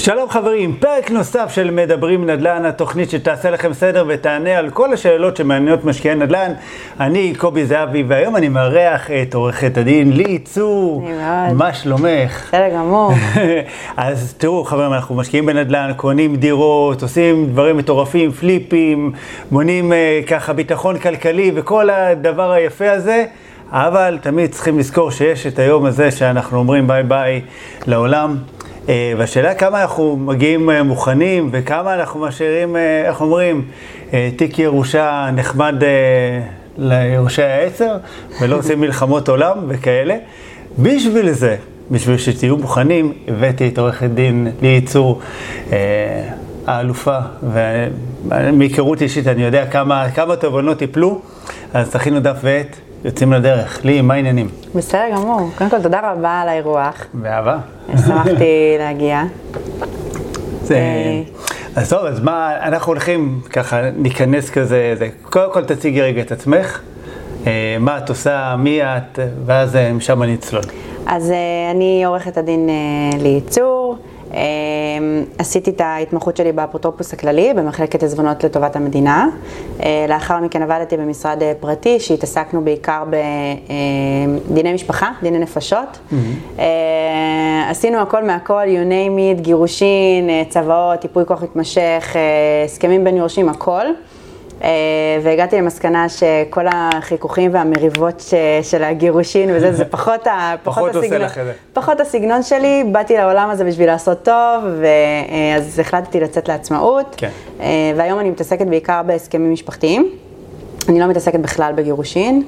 שלום חברים, פרק נוסף של מדברים נדל"ן, התוכנית שתעשה לכם סדר ותענה על כל השאלות שמעניינות משקיעי נדל"ן. אני קובי זהבי, והיום אני מארח את עורכת הדין לי צור. מה שלומך? בסדר גמור. אז תראו חברים, אנחנו משקיעים בנדל"ן, קונים דירות, עושים דברים מטורפים, פליפים, בונים ככה ביטחון כלכלי וכל הדבר היפה הזה. אבל תמיד צריכים לזכור שיש את היום הזה שאנחנו אומרים ביי ביי לעולם. והשאלה כמה אנחנו מגיעים מוכנים וכמה אנחנו משאירים, איך אומרים, תיק ירושה נחמד ליורשי העצר ולא עושים מלחמות עולם וכאלה. בשביל זה, בשביל שתהיו מוכנים, הבאתי את עורכת דין לי צור, האלופה, ומהיכרות אישית אני יודע כמה תובנות יפלו, אז תכינו דף ועט. יוצאים לדרך. לי, מה העניינים? בסדר גמור. קודם כל, תודה רבה על האירוח. באהבה. שמחתי להגיע. אז טוב, אז מה, אנחנו הולכים ככה, ניכנס כזה, קודם כל תציגי רגע את עצמך, מה את עושה, מי את, ואז משם נצלול. אז אני עורכת הדין לי צור, עשיתי את ההתמחות שלי באפוטרופוס הכללי, במחלקת עזבונות לטובת המדינה. לאחר מכן עבדתי במשרד פרטי, שהתעסקנו בעיקר בדיני משפחה, דיני נפשות. עשינו הכל מהכל, you name it, גירושין, צוואות, ייפוי כוח מתמשך, הסכמים בין יורשים, הכל. והגעתי למסקנה שכל החיכוכים והמריבות של הגירושין וזה, זה פחות הסגנון שלי. באתי לעולם הזה בשביל לעשות טוב, ואז החלטתי לצאת לעצמאות. כן. והיום אני מתעסקת בעיקר בהסכמים משפחתיים. אני לא מתעסקת בכלל בגירושין.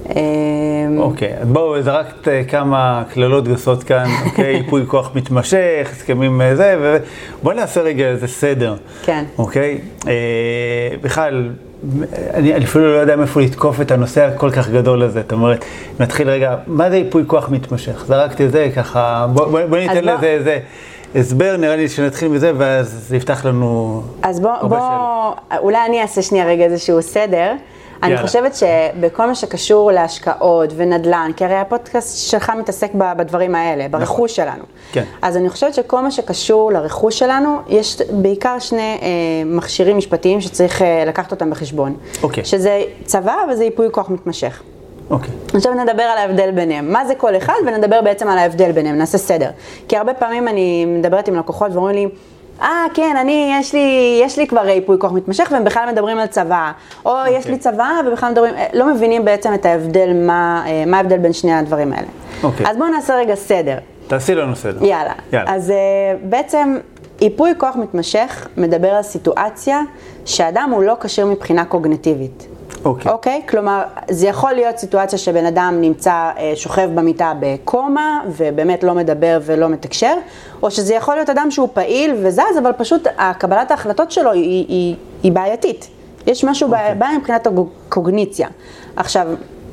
אוקיי, אז בואו, זרקת כמה כללות גסות כאן, אוקיי, ייפוי כוח מתמשך, הסכמים זה, ובואו נעשה רגע איזה סדר. כן. אוקיי? בכלל, אני אפילו לא יודע מאיפה לתקוף את הנושא הכל כך גדול הזה. זאת אומרת, נתחיל רגע, מה זה ייפוי כוח מתמשך? זרקתי את זה ככה, בואו ניתן לזה איזה הסבר, נראה לי שנתחיל מזה, ואז זה יפתח לנו אז בואו, אולי אני אעשה שנייה רגע איזשהו סדר. אני חושבת שבכל מה שקשור להשקעות ונדל"ן, כי הרי הפודקאסט שלך מתעסק בדברים האלה, ברכוש שלנו. כן. אז אני חושבת שכל מה שקשור לרכוש שלנו, יש בעיקר שני מכשירים משפטיים שצריך לקחת אותם בחשבון. אוקיי. שזה צבא וזה ייפוי כוח מתמשך. אוקיי. עכשיו נדבר על ההבדל ביניהם. מה זה כל אחד? ונדבר בעצם על ההבדל ביניהם, נעשה סדר. כי הרבה פעמים אני מדברת עם לקוחות ואומרים לי, כן, יש לי כבר ייפוי כוח מתמשך, והם בכלל מדברים על צבא. או יש לי צבא, ובכלל מדברים, לא מבינים בעצם את ההבדל, מה ההבדל בין שני הדברים האלה. אז בואו נעשה רגע סדר. תעשי לנו סדר. יאללה. אז בעצם, ייפוי כוח מתמשך מדבר על סיטואציה שהאדם הוא לא כשיר מבחינה קוגניטיבית. אוקיי? כלומר, זה יכול להיות סיטואציה שבן אדם נמצא, שוכב במיטה בקומה, ובאמת לא מדבר ולא מתקשר, או שזה יכול להיות אדם שהוא פעיל וזז, אבל פשוט קבלת ההחלטות שלו היא בעייתית. יש משהו בעיה מבחינת הקוגניציה. עכשיו,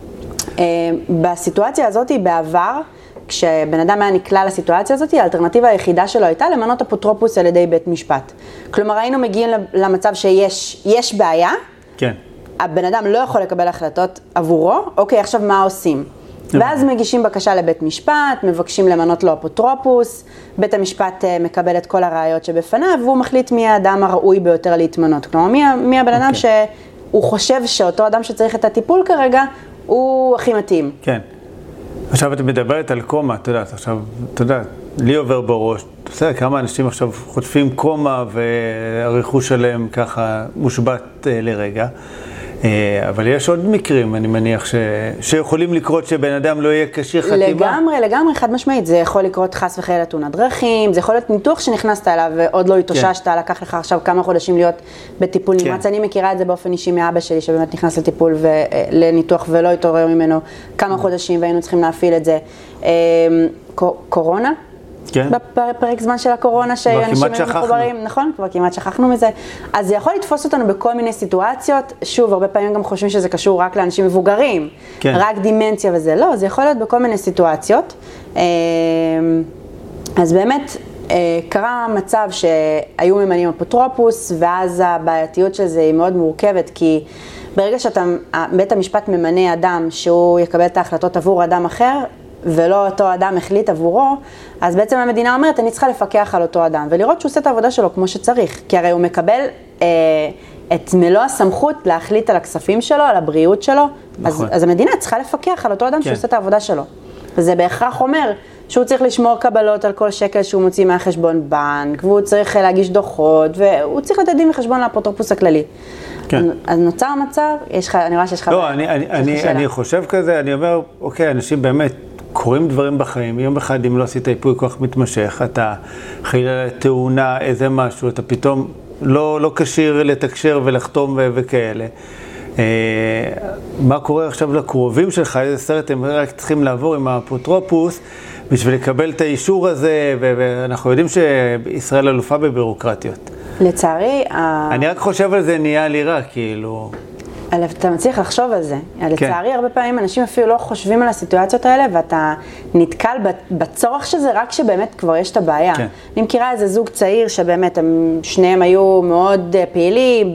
בסיטואציה הזאת, בעבר, כשבן אדם היה נקלע לסיטואציה הזאת, האלטרנטיבה היחידה שלו הייתה למנות אפוטרופוס על ידי בית משפט. כלומר, היינו מגיעים למצב שיש בעיה, כן. הבן אדם לא יכול לקבל החלטות עבורו, אוקיי, עכשיו מה עושים? ואז מגישים בקשה לבית משפט, מבקשים למנות לו אפוטרופוס, בית המשפט מקבל את כל הראיות שבפניו, והוא מחליט מי האדם הראוי ביותר להתמנות. כלומר, מי הבן אדם שהוא חושב שאותו אדם שצריך את הטיפול כרגע, הוא הכי מתאים. כן. עכשיו את מדברת על קומה, אתה יודעת, לי עובר בראש, אתה יודע, כמה אנשים עכשיו חוטפים קומה והריחוש שלהם ככה מושבת לרגע. אבל יש עוד מקרים, אני מניח, שיכולים לקרות שבן אדם לא יהיה כשיר חתימה. לגמרי, חד משמעית. זה יכול לקרות חס וחלילה תאונת דרכים, זה יכול להיות ניתוח שנכנסת אליו ועוד לא התאוששת, לקח לך עכשיו כמה חודשים להיות בטיפול נמרץ. אני מכירה את זה באופן אישי מאבא שלי, שבאמת נכנס לטיפול ולניתוח ולא התעורר ממנו כמה חודשים, והיינו צריכים להפעיל את זה. קורונה? כן. בפרק זמן של הקורונה שאנשים היו מחוברים, נכון? כבר כמעט שכחנו מזה. אז זה יכול לתפוס אותנו בכל מיני סיטואציות. שוב, הרבה פעמים גם חושבים שזה קשור רק לאנשים מבוגרים, כן. רק דימנציה וזה. לא, זה יכול להיות בכל מיני סיטואציות. אז באמת, קרה מצב שהיו ממנים אפוטרופוס, ואז הבעייתיות של זה היא מאוד מורכבת, כי ברגע בית המשפט ממנה אדם שהוא יקבל את ההחלטות עבור אדם אחר, ולא אותו אדם החליט עבורו, אז בעצם המדינה אומרת, אני צריכה לפקח על אותו אדם, ולראות שהוא עושה את העבודה שלו כמו שצריך, כי הרי הוא מקבל את מלוא הסמכות להחליט על הכספים שלו, על הבריאות שלו, נכון. אז המדינה צריכה לפקח על אותו אדם כן. שהוא עושה את העבודה שלו. וזה בהכרח אומר שהוא צריך לשמור קבלות על כל שקל שהוא מוציא מהחשבון בנק, והוא צריך להגיש דוחות, והוא צריך לתת דין וחשבון לאפוטרופוס הכללי. כן. אז נוצר המצב, אני רואה שיש לך... לא, אני חושב כזה, אני אומר, אוקיי, אנשים באמת קוראים דברים בחיים, יום אחד אם לא עשית ייפוי כוח מתמשך, אתה חלילה לתאונה, איזה משהו, אתה פתאום לא כשיר לתקשר ולחתום וכאלה. מה קורה עכשיו לקרובים שלך, איזה סרט הם רק צריכים לעבור עם האפוטרופוס בשביל לקבל את האישור הזה, ואנחנו יודעים שישראל אלופה בבירוקרטיות. לצערי... אני רק חושב על זה נהיה לי רע, כאילו... אתה מצליח לחשוב על זה. כן. לצערי, הרבה פעמים אנשים אפילו לא חושבים על הסיטואציות האלה, ואתה נתקל בצורך שזה רק שבאמת כבר יש את הבעיה. כן. אני מכירה איזה זוג צעיר שבאמת שניהם היו מאוד פעילים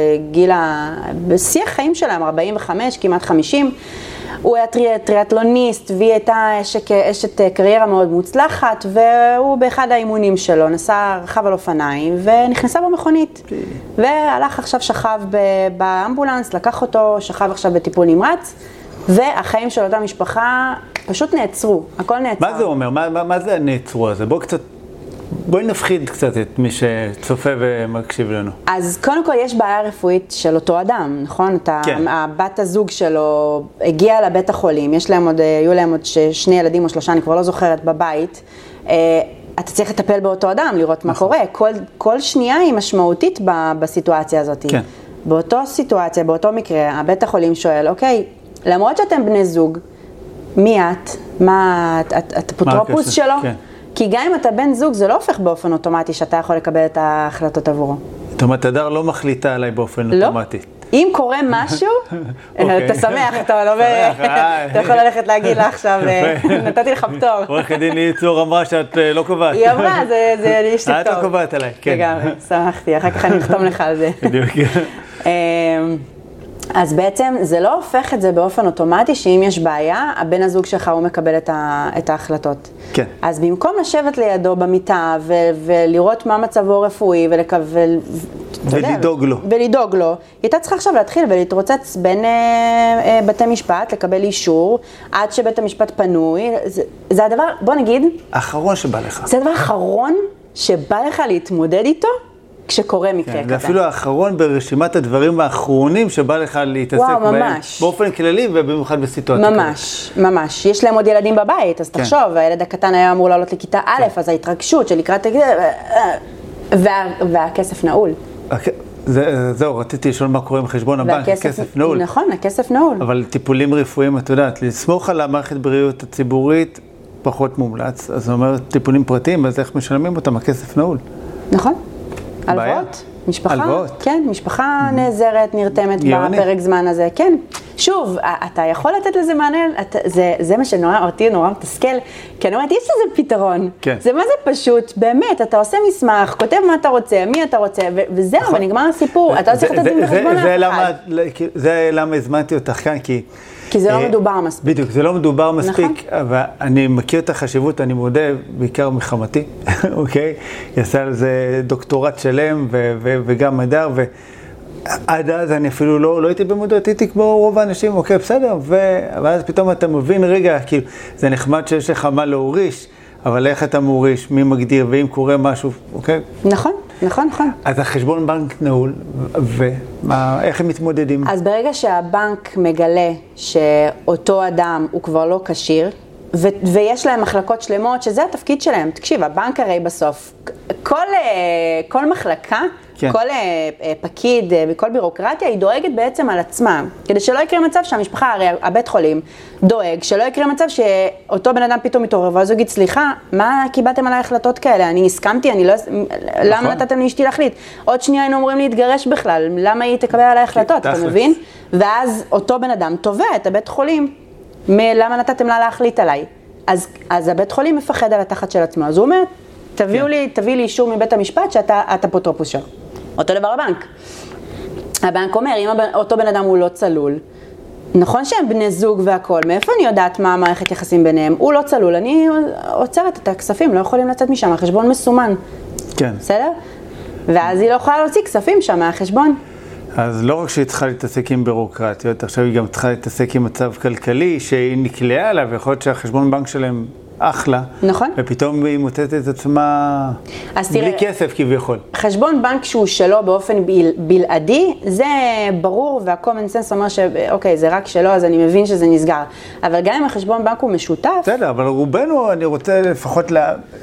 בשיא החיים שלהם, 45, כמעט 50. הוא היה טריאטלוניסט, והיא הייתה אשת קריירה מאוד מוצלחת, והוא באחד האימונים שלו רכב על אופניים, ונכנסה במכונית. והלך עכשיו, שכב באמבולנס, לקח אותו, שכב עכשיו בטיפול נמרץ, והחיים של אותה משפחה פשוט נעצרו, הכל נעצר. מה זה אומר? מה זה הנעצרו הזה? בואי נפחיד קצת את מי שצופה ומקשיב לנו. אז קודם כל יש בעיה רפואית של אותו אדם, נכון? כן. הבת הזוג שלו הגיעה לבית החולים, היו להם עוד 2 ילדים או 3, אני כבר לא זוכרת, בבית. אתה צריך לטפל באותו אדם, לראות מה קורה. כל שנייה היא משמעותית בסיטואציה הזאת. כן. באותו סיטואציה, באותו מקרה, הבית החולים שואל, אוקיי, למרות שאתם בני זוג, מי את? את אפוטרופוס שלו? כן. כי גם אם אתה בן זוג, זה לא הופך באופן אוטומטי שאתה יכול לקבל את ההחלטות עבורו. זאת אומרת, הדר לא מחליטה עליי באופן אוטומטי. אם קורה משהו, אתה שמח, אתה יכול ללכת להגיד לה עכשיו, נתתי לך פטור. עורכת דין ליהי צור אמרה שאת לא קובעת. היא אמרה, זה יש לי פטור. את לא קובעת עליי, כן. לגמרי, שמחתי, אחר כך אני אחתום לך על זה. בדיוק. אז בעצם זה לא הופך את זה באופן אוטומטי, שאם יש בעיה, הבן הזוג שלך הוא מקבל את ההחלטות. כן. אז במקום לשבת לידו במיטה ולראות מה מצבו רפואי ולדאוג לו. ולדאוג לו, היא הייתה צריכה עכשיו להתחיל ולהתרוצץ בין בתי משפט, לקבל אישור, עד שבית המשפט פנוי. זה הדבר, בוא נגיד... האחרון שבא לך. זה הדבר האחרון שבא לך להתמודד איתו, כשקורה מקרה כזה. זה אפילו האחרון ברשימת הדברים האחרונים שבא לך להתעסק בהם. באופן כללי ובמיוחד בסיטואציה. ממש, ממש. יש להם עוד ילדים בבית, אז תחשוב, הילד הקטן היה אמור לעלות לכיתה א', אז ההתרגשות של לקראת... והכסף נעול. זהו, רציתי לשאול מה קורה עם חשבון הבנק, הכסף נעול. נכון, הכסף נעול. אבל טיפולים רפואיים, את יודעת, לסמוך על המערכת בריאות הציבורית פחות מומלץ. אז זאת אומרת, טיפולים פרטיים, אז איך משלמים אותם? הכסף נעול. נכון. הלוואות, משפחה, הלוואות. כן, משפחה נעזרת, נרתמת בפרק זמן הזה, כן. שוב, אתה יכול לתת לזה מענה, זה מה שאותי נורא מתסכל, כי אני אומרת, יש לזה פתרון. כן. זה מה זה פשוט, באמת, אתה עושה מסמך, כותב מה אתה רוצה, מי אתה רוצה, וזהו, ונגמר הסיפור, אתה לא צריך לתת דין וחשבון לאף אחד. זה למה הזמנתי אותך כאן, כי זה לא מדובר מספיק. בדיוק, זה לא מדובר מספיק, אבל אני מכיר את החשיבות, אני מודה, בעיקר מחמתי, אוקיי? היא עשה על זה דוקטורט שלם וגם מדר, ועד אז אני אפילו לא הייתי במודעות, הייתי כמו רוב האנשים, אוקיי, בסדר, ואז פתאום אתה מבין, רגע, כאילו, זה נחמד שיש לך מה להוריש, אבל איך אתה מוריש, מי מגדיר, ואם קורה משהו, אוקיי? נכון. נכון, נכון. אז החשבון בנק נעול, ואיך הם מתמודדים? אז ברגע שהבנק מגלה שאותו אדם הוא כבר לא כשיר, ויש להם מחלקות שלמות, שזה התפקיד שלהם. תקשיב, הבנק הרי בסוף, כל מחלקה, כן. כל פקיד וכל בירוקרטיה, היא דואגת בעצם על עצמה. כדי שלא יקרה מצב שהמשפחה, הרי הבית חולים, דואג, שלא יקרה מצב שאותו בן אדם פתאום מתעורר, ואז הוא יגיד, סליחה, מה קיבלתם על ההחלטות כאלה? אני הסכמתי, למה נתתם לאשתי להחליט? עוד שנייה היינו אמורים להתגרש בכלל, למה היא תקבל על ההחלטות, אתה מבין? ואז אותו בן אדם תובע את הבית חולים, למה נתתם לה להחליט עליי? אז הבית חולים מפחד על התחת של עצמו, אז הוא אומר, תביא לי אישור מבית המשפט שאתה אפוטרופוס שלו. אותו דבר הבנק. הבנק אומר, אם אותו בן אדם הוא לא צלול, נכון שהם בני זוג והכל, מאיפה אני יודעת מה המערכת יחסים ביניהם? הוא לא צלול, אני עוצרת את הכספים, לא יכולים לצאת משם, החשבון מסומן. כן. בסדר? ואז היא לא יכולה להוציא כספים שם מהחשבון. אז לא רק שהיא צריכה להתעסק עם בירוקרטיות, עכשיו היא גם צריכה להתעסק עם מצב כלכלי שהיא נקלעה עליו, ויכול להיות שהחשבון בנק שלהם אחלה. נכון. ופתאום היא מוצאת את עצמה בלי כסף כביכול. חשבון בנק שהוא שלו באופן בלעדי, זה ברור, וה-common sense אומר שאוקיי, זה רק שלו, אז אני מבין שזה נסגר. אבל גם אם החשבון בנק הוא משותף... בסדר, אבל רובנו, אני רוצה לפחות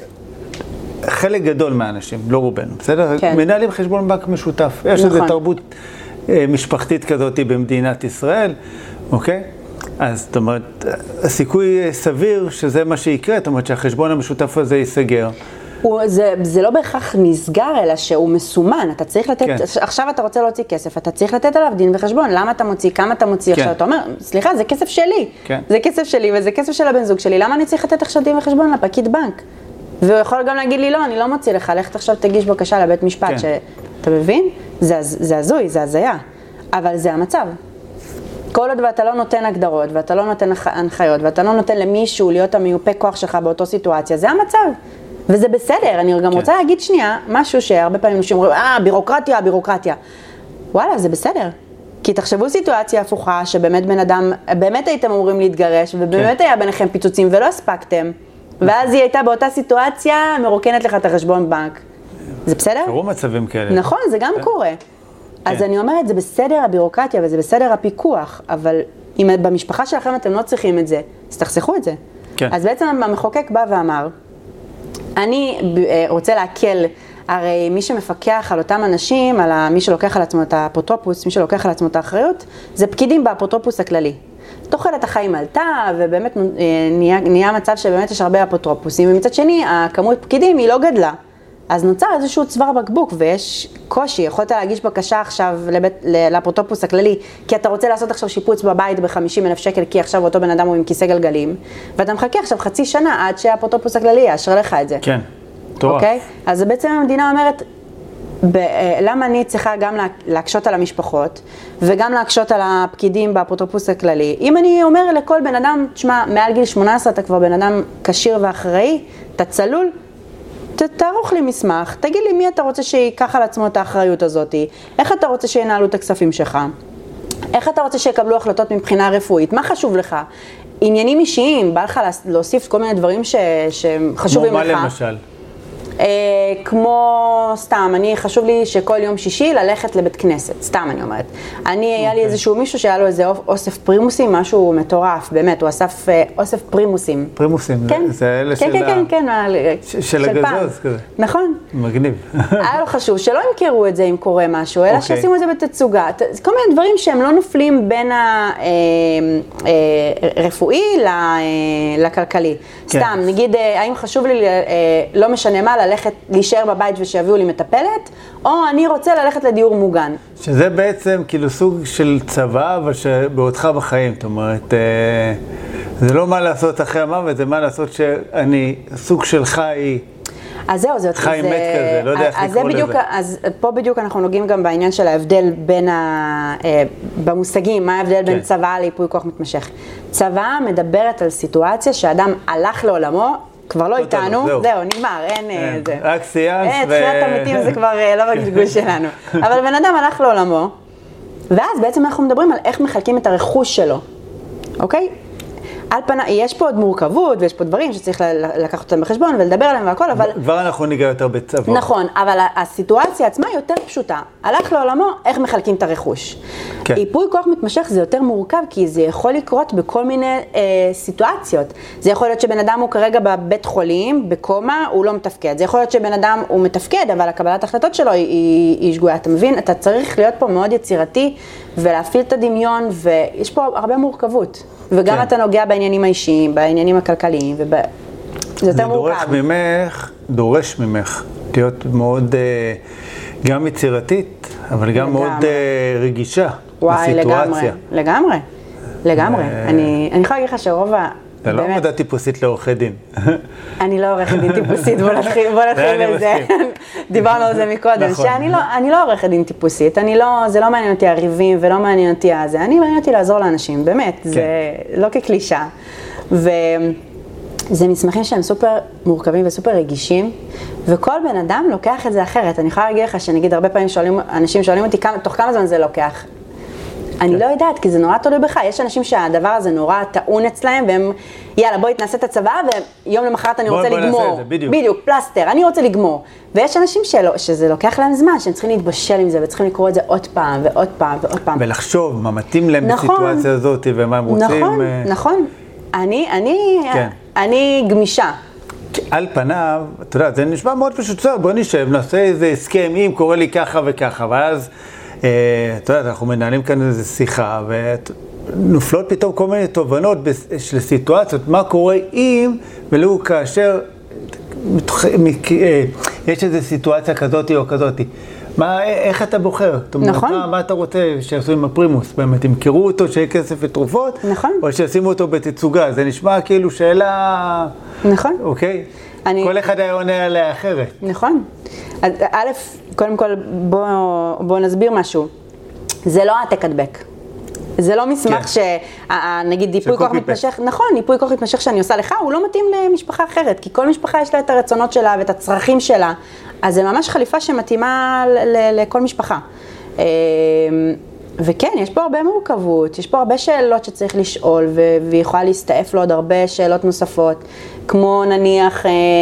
חלק גדול מהאנשים, לא רובנו, בסדר? כן. מנהלים חשבון בנק משותף. יש איזו תרבות משפחתית כזאת במדינת ישראל, אוקיי? אז זאת אומרת, הסיכוי סביר שזה מה שיקרה, זאת אומרת שהחשבון המשותף הזה ייסגר. זה לא בהכרח נסגר, אלא שהוא מסומן, אתה צריך לתת, עכשיו אתה רוצה להוציא כסף, אתה צריך לתת עליו דין וחשבון, למה אתה מוציא, כמה אתה מוציא, עכשיו אתה אומר, סליחה, זה כסף שלי, זה כסף שלי וזה כסף של הבן זוג שלי, למה אני צריך לתת עכשיו דין וחשבון לפקיד בנק? והוא יכול גם להגיד לי, לא, אני לא מוציא לך, לך עכשיו תגיש בקשה לבית משפט, אתה מבין? זה הזוי, זה הזיה, אבל זה המצב. כל עוד ואתה לא נותן הגדרות, ואתה לא נותן הנחיות, ואתה לא נותן למישהו להיות המיופה כוח שלך באותו סיטואציה, זה המצב. וזה בסדר, אני גם רוצה להגיד שנייה, משהו שהרבה פעמים אנשים אומרים, בירוקרטיה, בירוקרטיה. וואלה, זה בסדר. כי תחשבו סיטואציה הפוכה, שבאמת בן אדם, באמת הייתם אמורים להתגרש, ובאמת היה ביניכם פיצוצים ולא הספקתם. ואז היא הייתה באותה סיטואציה, מרוקנת לך את החשבון בנק. זה בסדר? קרו מצבים כאלה. נכון, זה גם קורה. אז אני אומרת, זה בסדר הבירוקרטיה וזה בסדר הפיקוח, אבל אם במשפחה שלכם אתם לא צריכים את זה, אז תחסכו את זה. כן. אז בעצם המחוקק בא ואמר, אני רוצה להקל, הרי מי שמפקח על אותם אנשים, על מי שלוקח על עצמו את האפוטרופוס, מי שלוקח על עצמו את האחריות, זה פקידים באפוטרופוס הכללי. תוחלת החיים עלתה, ובאמת נהיה מצב שבאמת יש הרבה אפוטרופוסים, ומצד שני, הכמות פקידים היא לא גדלה. אז נוצר איזשהו צוואר בקבוק, ויש קושי, יכולת להגיש בקשה עכשיו לאפוטרופוס הכללי, כי אתה רוצה לעשות עכשיו שיפוץ בבית ב50,000 שקל, כי עכשיו אותו בן אדם הוא עם כיסא גלגלים, ואתה מחכה עכשיו חצי שנה עד שהאפוטרופוס הכללי יאשר לך את זה. כן, טוב. אוקיי? אז בעצם המדינה אומרת, למה אני צריכה גם להקשות על המשפחות, וגם להקשות על הפקידים באפוטרופוס הכללי? אם אני אומר לכל בן אדם, תשמע, מעל גיל 18 אתה כבר בן אדם קשיר ואחראי, אתה צלול, תערוך לי מסמך, תגיד לי מי אתה רוצה שיקח על עצמו את האחריות הזאת, איך אתה רוצה שינהלו את הכספים שלך, איך אתה רוצה שיקבלו החלטות מבחינה רפואית, מה חשוב לך, עניינים אישיים, בא לך להוסיף כל מיני דברים שחשובים לך. כמו מה למשל? כמו סתם, חשוב לי שכל יום שישי ללכת לבית כנסת, סתם אני אומרת. היה לי איזשהו מישהו שהיה לו איזה אוסף פרימוסים, משהו מטורף, באמת, הוא אסף אוסף פרימוסים. פרימוסים, זה אלה של הגזוז כזה. נכון. מגניב. היה לו חשוב שלא ימכרו את זה אם קורה משהו, אלא שישימו את זה בתצוגה. כל מיני דברים שהם לא נופלים בין הרפואי לכלכלי. סתם, נגיד, האם חשוב לי, לא משנה מה, ללכת, להישאר בבית ושיביאו לי מטפלת, או אני רוצה ללכת לדיור מוגן. שזה בעצם כאילו סוג של צבא, אבל שבעודך בחיים, זאת אומרת, זה לא מה לעשות אחרי המוות, זה מה לעשות שאני, סוג של חי, אז זהו, חי מת כזה, לא יודע איך לקרוא לזה. אז פה בדיוק אנחנו נוגעים גם בעניין של ההבדל בין, במושגים, מה ההבדל בין צבא ליפוי כוח מתמשך. צבא מדברת על סיטואציה שאדם הלך לעולמו, כבר לא איתנו, זהו, נגמר, אין זה. רק סיימת תחיית המתים זה כבר לא בגלגול שלנו. אבל בן אדם הלך לעולמו, ואז בעצם אנחנו מדברים על איך מחלקים את הרכוש שלו, אוקיי? על פנה, יש פה עוד מורכבות, ויש פה דברים שצריך לקחת אותם בחשבון ולדבר עליהם והכל, אבל... כבר אנחנו ניגע יותר בצבא. נכון, אבל הסיטואציה עצמה היא יותר פשוטה. הלך לעולמו, איך מחלקים את הרכוש. כן. ייפוי כוח מתמשך זה יותר מורכב, כי זה יכול לקרות בכל מיני סיטואציות. זה יכול להיות שבן אדם הוא כרגע בבית חולים, בקומה, הוא לא מתפקד. זה יכול להיות שבן אדם הוא מתפקד, אבל הקבלת החלטות שלו היא שגויה. אתה מבין? אתה צריך להיות פה מאוד יצירתי, ולהפעיל את הדמיון, ויש פה הרבה מורכבות. וגם אתה נוגע בעניינים האישיים, בעניינים הכלכליים, זה יותר מורכב. דורש ממך להיות מאוד, גם יצירתית, אבל גם מאוד רגישה לסיטואציה. לגמרי. אני יכולה להגיד לך שרוב זה לא עבודה טיפוסית לעורכי דין. אני לא עורכת דין טיפוסית, בוא נתחיל בזה. דיברנו על זה מקודם, שאני לא עורכת דין טיפוסית, זה לא מעניין אותי הריבים ולא מעניין אותי הזה, אני מעניין אותי לעזור לאנשים, באמת, זה לא כקלישה. וזה מסמכים שהם סופר מורכבים וסופר רגישים, וכל בן אדם לוקח את זה אחרת. אני יכולה להגיד לך שנגיד הרבה פעמים אנשים שואלים אותי תוך כמה זמן זה לוקח. אני לא יודעת, כי זה נורא תלוי בך. יש אנשים שהדבר הזה נורא טעון אצלהם, והם, יאללה, בואי תנסה את הצבא, ויום למחרת אני רוצה לגמור. בדיוק, פלסטר, אני רוצה לגמור. ויש אנשים שזה לוקח להם זמן, שהם צריכים להתבשל עם זה, וצריכים לקרוא את זה עוד פעם ועוד פעם ועוד פעם. ולחשוב מה מתאים להם בסיטואציה הזאת, ומה הם רוצים. נכון. אני גמישה. על פניו, אתה יודע, זה נשמע מאוד פשוט, בוא נשב, נעשה איזה הסכם, אם קורה לי ככה וככה, ואז אתה יודע, אנחנו מנהלים כאן איזו שיחה, ונופלות פתאום כל מיני תובנות של סיטואציות, מה קורה אם ולא כאשר יש איזו סיטואציה כזאת או כזאת. איך אתה בוחר? נכון. מה אתה רוצה שיעשו עם הפרימוס? באמת, ימכרו אותו שיהיה כסף ותרופות? נכון. או שישימו אותו בתצוגה? זה נשמע כאילו שאלה... נכון. אוקיי? כל אחד היה עונה עליה אחרת. נכון. אז א', קודם כל בוא נסביר משהו. זה לא העתק הדבק. זה לא מסמך שנגיד ייפוי כוח מתמשך, נכון, ייפוי כוח מתמשך שאני עושה לך, הוא לא מתאים למשפחה אחרת, כי כל משפחה יש לה את הרצונות שלה ואת הצרכים שלה, אז זה ממש חליפה שמתאימה לכל משפחה. וכן, יש פה הרבה מורכבות, יש פה הרבה שאלות שצריך לשאול, והיא יכולה להסתעף לו עוד הרבה שאלות נוספות, כמו נניח,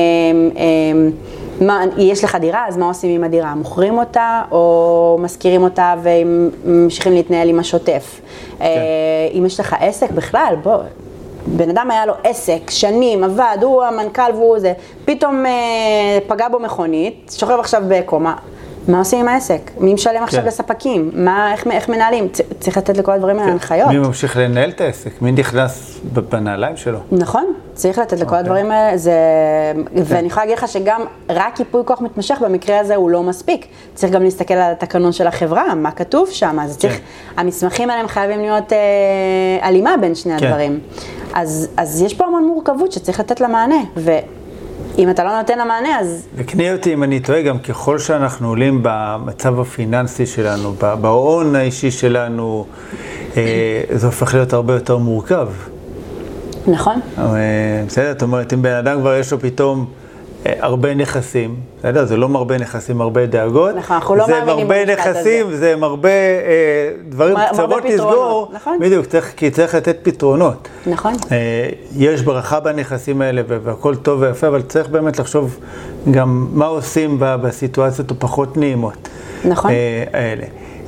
יש לך דירה, אז מה עושים עם הדירה? מוכרים אותה או מזכירים אותה וממשיכים להתנהל עם השוטף? אם יש לך עסק בכלל, בן אדם היה לו עסק, שנים, עבד, הוא המנכ"ל והוא זה, פתאום פגע בו מכונית, שוכב עכשיו בקומה. מה עושים עם העסק? מי משלם עכשיו לספקים? איך מנהלים? צריך לתת לכל הדברים האלה הנחיות. מי ממשיך לנהל את העסק? מי נכנס בנעליים שלו? נכון, צריך לתת לכל הדברים האלה. ואני יכולה להגיד לך שגם רק ייפוי כוח מתמשך במקרה הזה הוא לא מספיק. צריך גם להסתכל על התקנון של החברה, מה כתוב שם. המסמכים האלה הם חייבים להיות הלימה בין שני הדברים. אז יש פה המון מורכבות שצריך לתת לה מענה. אם אתה לא נותן למענה, אז... וקנה אותי אם אני טועה, גם ככל שאנחנו עולים במצב הפיננסי שלנו, בהון האישי שלנו, זה הופך להיות הרבה יותר מורכב. נכון. בסדר, זאת אומרת, אם בן אדם כבר יש לו פתאום הרבה נכסים, בסדר, זה לא מרבה נכסים, הרבה דאגות. נכון, אנחנו לא מאמינים במשפט הזה. זה מרבה נכסים, זה מרבה דברים קצוות לסגור. נכון. בדיוק, כי צריך לתת פתרונות. נכון. יש ברכה בנכסים האלה והכל טוב ויפה, אבל צריך באמת לחשוב גם מה עושים בסיטואציות הפחות נעימות. נכון. האלה.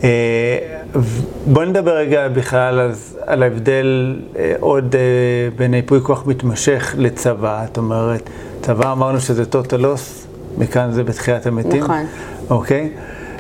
בוא נדבר רגע בכלל על ההבדל עוד בין ייפוי כוח מתמשך לצבא. זאת אומרת, צבא אמרנו שזה total loss, מכאן זה בתחיית המתים. נכון. אוקיי?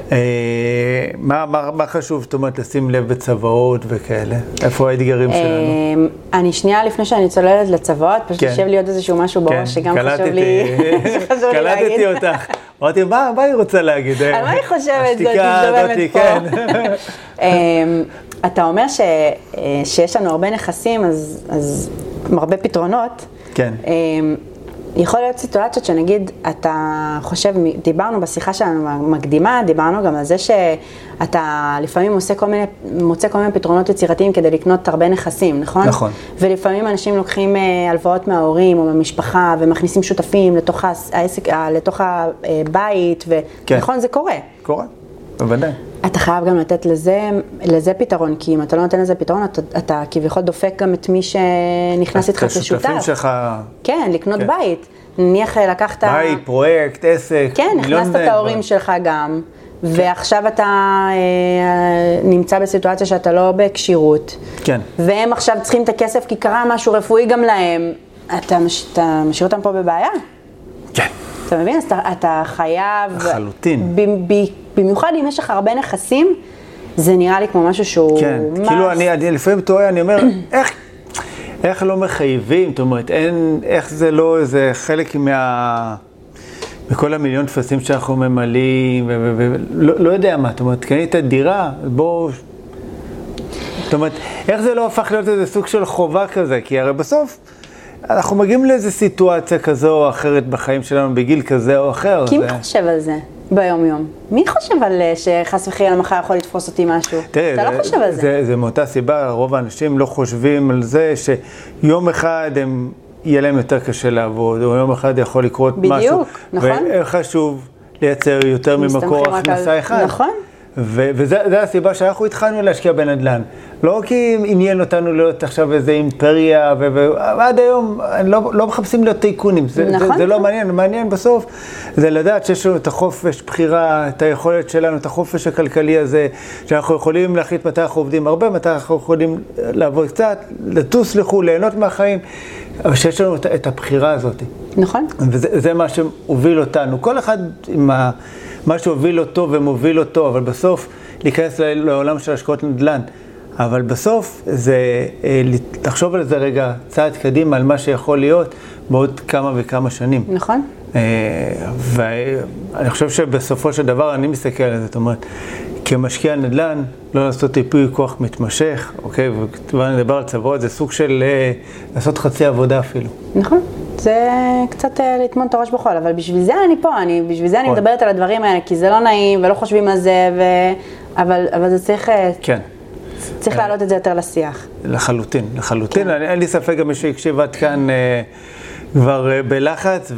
מה חשוב, זאת אומרת, לשים לב בצבאות וכאלה? איפה האתגרים שלנו? אני שנייה לפני שאני צוללת לצבאות, פשוט יושב לי עוד איזשהו משהו בראש שגם חשוב לי להגיד. קלטתי אותך. אמרתי, מה היא רוצה להגיד? על מה היא חושבת זאת, היא זורמת פה. אתה אומר שיש לנו הרבה נכסים, אז הרבה פתרונות. כן. יכול להיות סיטואציות שנגיד, אתה חושב, דיברנו בשיחה שלנו מקדימה, דיברנו גם על זה שאתה לפעמים מוצא כל מיני פתרונות יצירתיים כדי לקנות הרבה נכסים, נכון? נכון. ולפעמים אנשים לוקחים הלוואות מההורים או מהמשפחה ומכניסים שותפים לתוך הבית, ונכון, זה קורה. קורה, בוודאי. אתה חייב גם לתת לזה פתרון, כי אם אתה לא נותן לזה פתרון, אתה כביכול דופק גם את מי שנכנס איתך כשותף. השותפים שלך... כן, לקנות בית. נניח לקחת... בית, פרויקט, עסק. כן, הכנסת את ההורים שלך גם, ועכשיו אתה נמצא בסיטואציה שאתה לא בקשירות. כן. והם עכשיו צריכים את הכסף כי קרה משהו רפואי גם להם. אתה משאיר אותם פה בבעיה? כן. אתה מבין? אז אתה חייב... לחלוטין. במיוחד אם יש לך הרבה נכסים, זה נראה לי כמו משהו שהוא... כן, כאילו אני לפעמים טועה, אני אומר, איך לא מחייבים? זאת אומרת, איך זה לא איזה חלק מכל המיליון תפסים שאנחנו ממלאים, ולא יודע מה, זאת אומרת, קנית דירה, בואו... זאת אומרת, איך זה לא הפך להיות איזה סוג של חובה כזה? כי הרי בסוף, אנחנו מגיעים לאיזו סיטואציה כזו או אחרת בחיים שלנו, בגיל כזה או אחר. כי מי חושב על זה ביום-יום? מי חושב על שחס וחלילה מחר יכול לתפוס אותי משהו? תראה, אתה לא חושב על זה. זה מאותה סיבה, רוב האנשים לא חושבים על זה שיום אחד יהיה להם יותר קשה לעבוד, או יום אחד יכול לקרות משהו. בדיוק, נכון. וחשוב לייצר יותר ממקור הכנסה אחד. נכון. וזה הסיבה שאנחנו התחלנו להשקיע בנדל"ן. לא כי עניין אותנו להיות עכשיו איזה אימפריה, ועד היום לא מחפשים להיות טייקונים. נכון. זה לא מעניין, מעניין בסוף זה לדעת שיש לנו את החופש בחירה, את היכולת שלנו, את החופש הכלכלי הזה, שאנחנו יכולים להחליט מתי אנחנו עובדים הרבה, מתי אנחנו יכולים לעבוד קצת, לטוס לחו"ל, ליהנות מהחיים, אבל שיש לנו את הבחירה הזאת. נכון. וזה מה שהוביל אותנו. כל אחד עם מה שהוביל אותו ומוביל אותו, אבל בסוף להיכנס לעולם של השקעות נדל"ן. אבל בסוף זה לחשוב על זה רגע צעד קדימה, על מה שיכול להיות בעוד כמה וכמה שנים. נכון. ואני חושב שבסופו של דבר אני מסתכל על זה, זאת אומרת, כמשקיע נדל"ן, לא לעשות ייפוי כוח מתמשך, אוקיי? וכבר נדבר על צבאות, זה סוג של לעשות חצי עבודה אפילו. נכון. זה קצת לטמון את הראש בחול, אבל בשביל זה אני פה, בשביל זה אני מדברת על הדברים האלה, כי זה לא נעים ולא חושבים על זה, אבל זה צריך... כן. צריך להעלות את זה יותר לשיח. לחלוטין, לחלוטין. אין לי ספק גם מי שהקשיב עד כאן כבר בלחץ,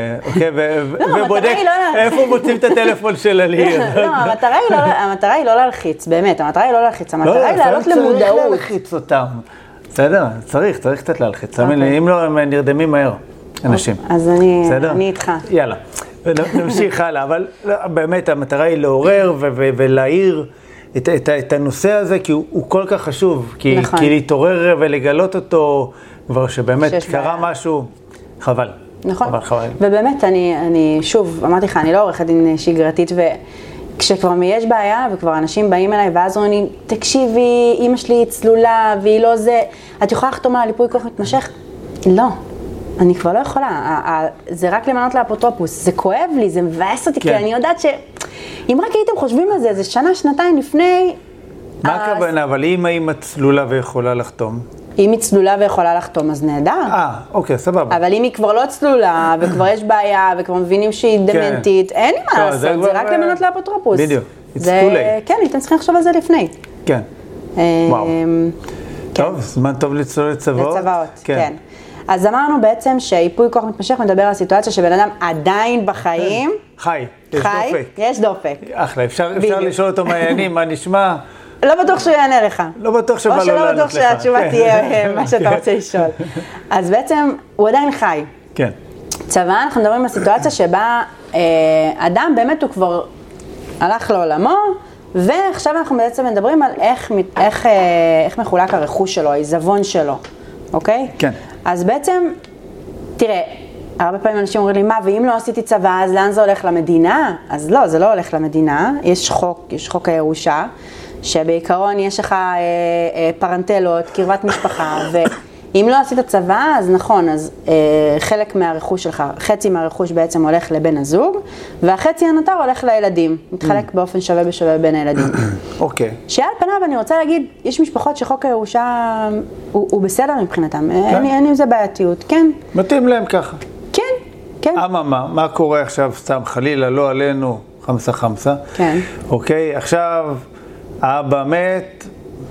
ובודק איפה מוצאים את הטלפון של עלי. לא, המטרה היא לא להלחיץ, באמת, המטרה היא לא להלחיץ, המטרה היא להעלות למודעות. צריך להלחיץ אותם. בסדר, צריך קצת להלחיץ. אם לא, הם נרדמים מהר, אנשים. אז אני איתך. יאללה, נמשיך הלאה, אבל באמת המטרה היא לעורר ולהעיר את הנושא הזה, כי הוא כל כך חשוב, כי להתעורר ולגלות אותו, כבר שבאמת קרה משהו, חבל. נכון, ובאמת אני שוב, אמרתי לך, אני לא עורכת דין שגרתית, וכשכבר יש בעיה, וכבר אנשים באים אליי, ואז אומרים, תקשיבי, אמא שלי צלולה, והיא לא זה, את יכולה לחתום על ייפוי כוח מתמשך? לא. אני כבר לא יכולה, זה רק למנות לאפוטרופוס, זה כואב לי, זה מבאס אותי, כי אני יודעת שאם רק הייתם חושבים על זה, זה שנה, שנתיים לפני... מה הכוונה? אבל אם האמא צלולה ויכולה לחתום? אם היא צלולה ויכולה לחתום, אז נהדר. אוקיי, סבבה. אבל אם היא כבר לא צלולה, וכבר יש בעיה, וכבר מבינים שהיא דמנטית, אין לי מה לעשות, זה רק למנות לאפוטרופוס. בדיוק, it's too late. כן, אתם צריכים לחשוב על זה לפני. כן, וואו. טוב, זמן טוב לצלול לצבאות. לצבאות, כן. אז אמרנו בעצם שייפוי כוח מתמשך מדבר על סיטואציה שבן אדם עדיין בחיים. חי, יש דופק. יש דופק. אחלה, אפשר לשאול אותו מה העניינים, מה נשמע. לא בטוח שהוא יענה לך. לא בטוח שבא לו לענות לך. או שלא בטוח שהתשובה תהיה מה שאתה רוצה לשאול. אז בעצם הוא עדיין חי. כן. צבא, אנחנו מדברים על סיטואציה שבה אדם באמת הוא כבר הלך לעולמו, ועכשיו אנחנו בעצם מדברים על איך מחולק הרכוש שלו, העיזבון שלו. אוקיי? כן. אז בעצם, תראה, הרבה פעמים אנשים אומרים לי, מה, ואם לא עשיתי צבא, אז לאן זה הולך למדינה? אז לא, זה לא הולך למדינה. יש חוק הירושה, שבעיקרון יש לך פרנטלות, קרבת משפחה, ואם לא עשית צבא, אז נכון, אז חלק מהרכוש שלך, חצי מהרכוש בעצם הולך לבן הזוג, והחצי הנותר הולך לילדים. מתחלק באופן שווה בשווה בין הילדים. אוקיי. שעל פניו אני רוצה להגיד, יש משפחות שחוק הירושה הוא בסדר מבחינתם, אין עם זה בעייתיות, כן. מתאים להם ככה. כן, כן. מה קורה עכשיו, סתם חלילה, לא עלינו, חמסה. כן. אוקיי, עכשיו האבא מת,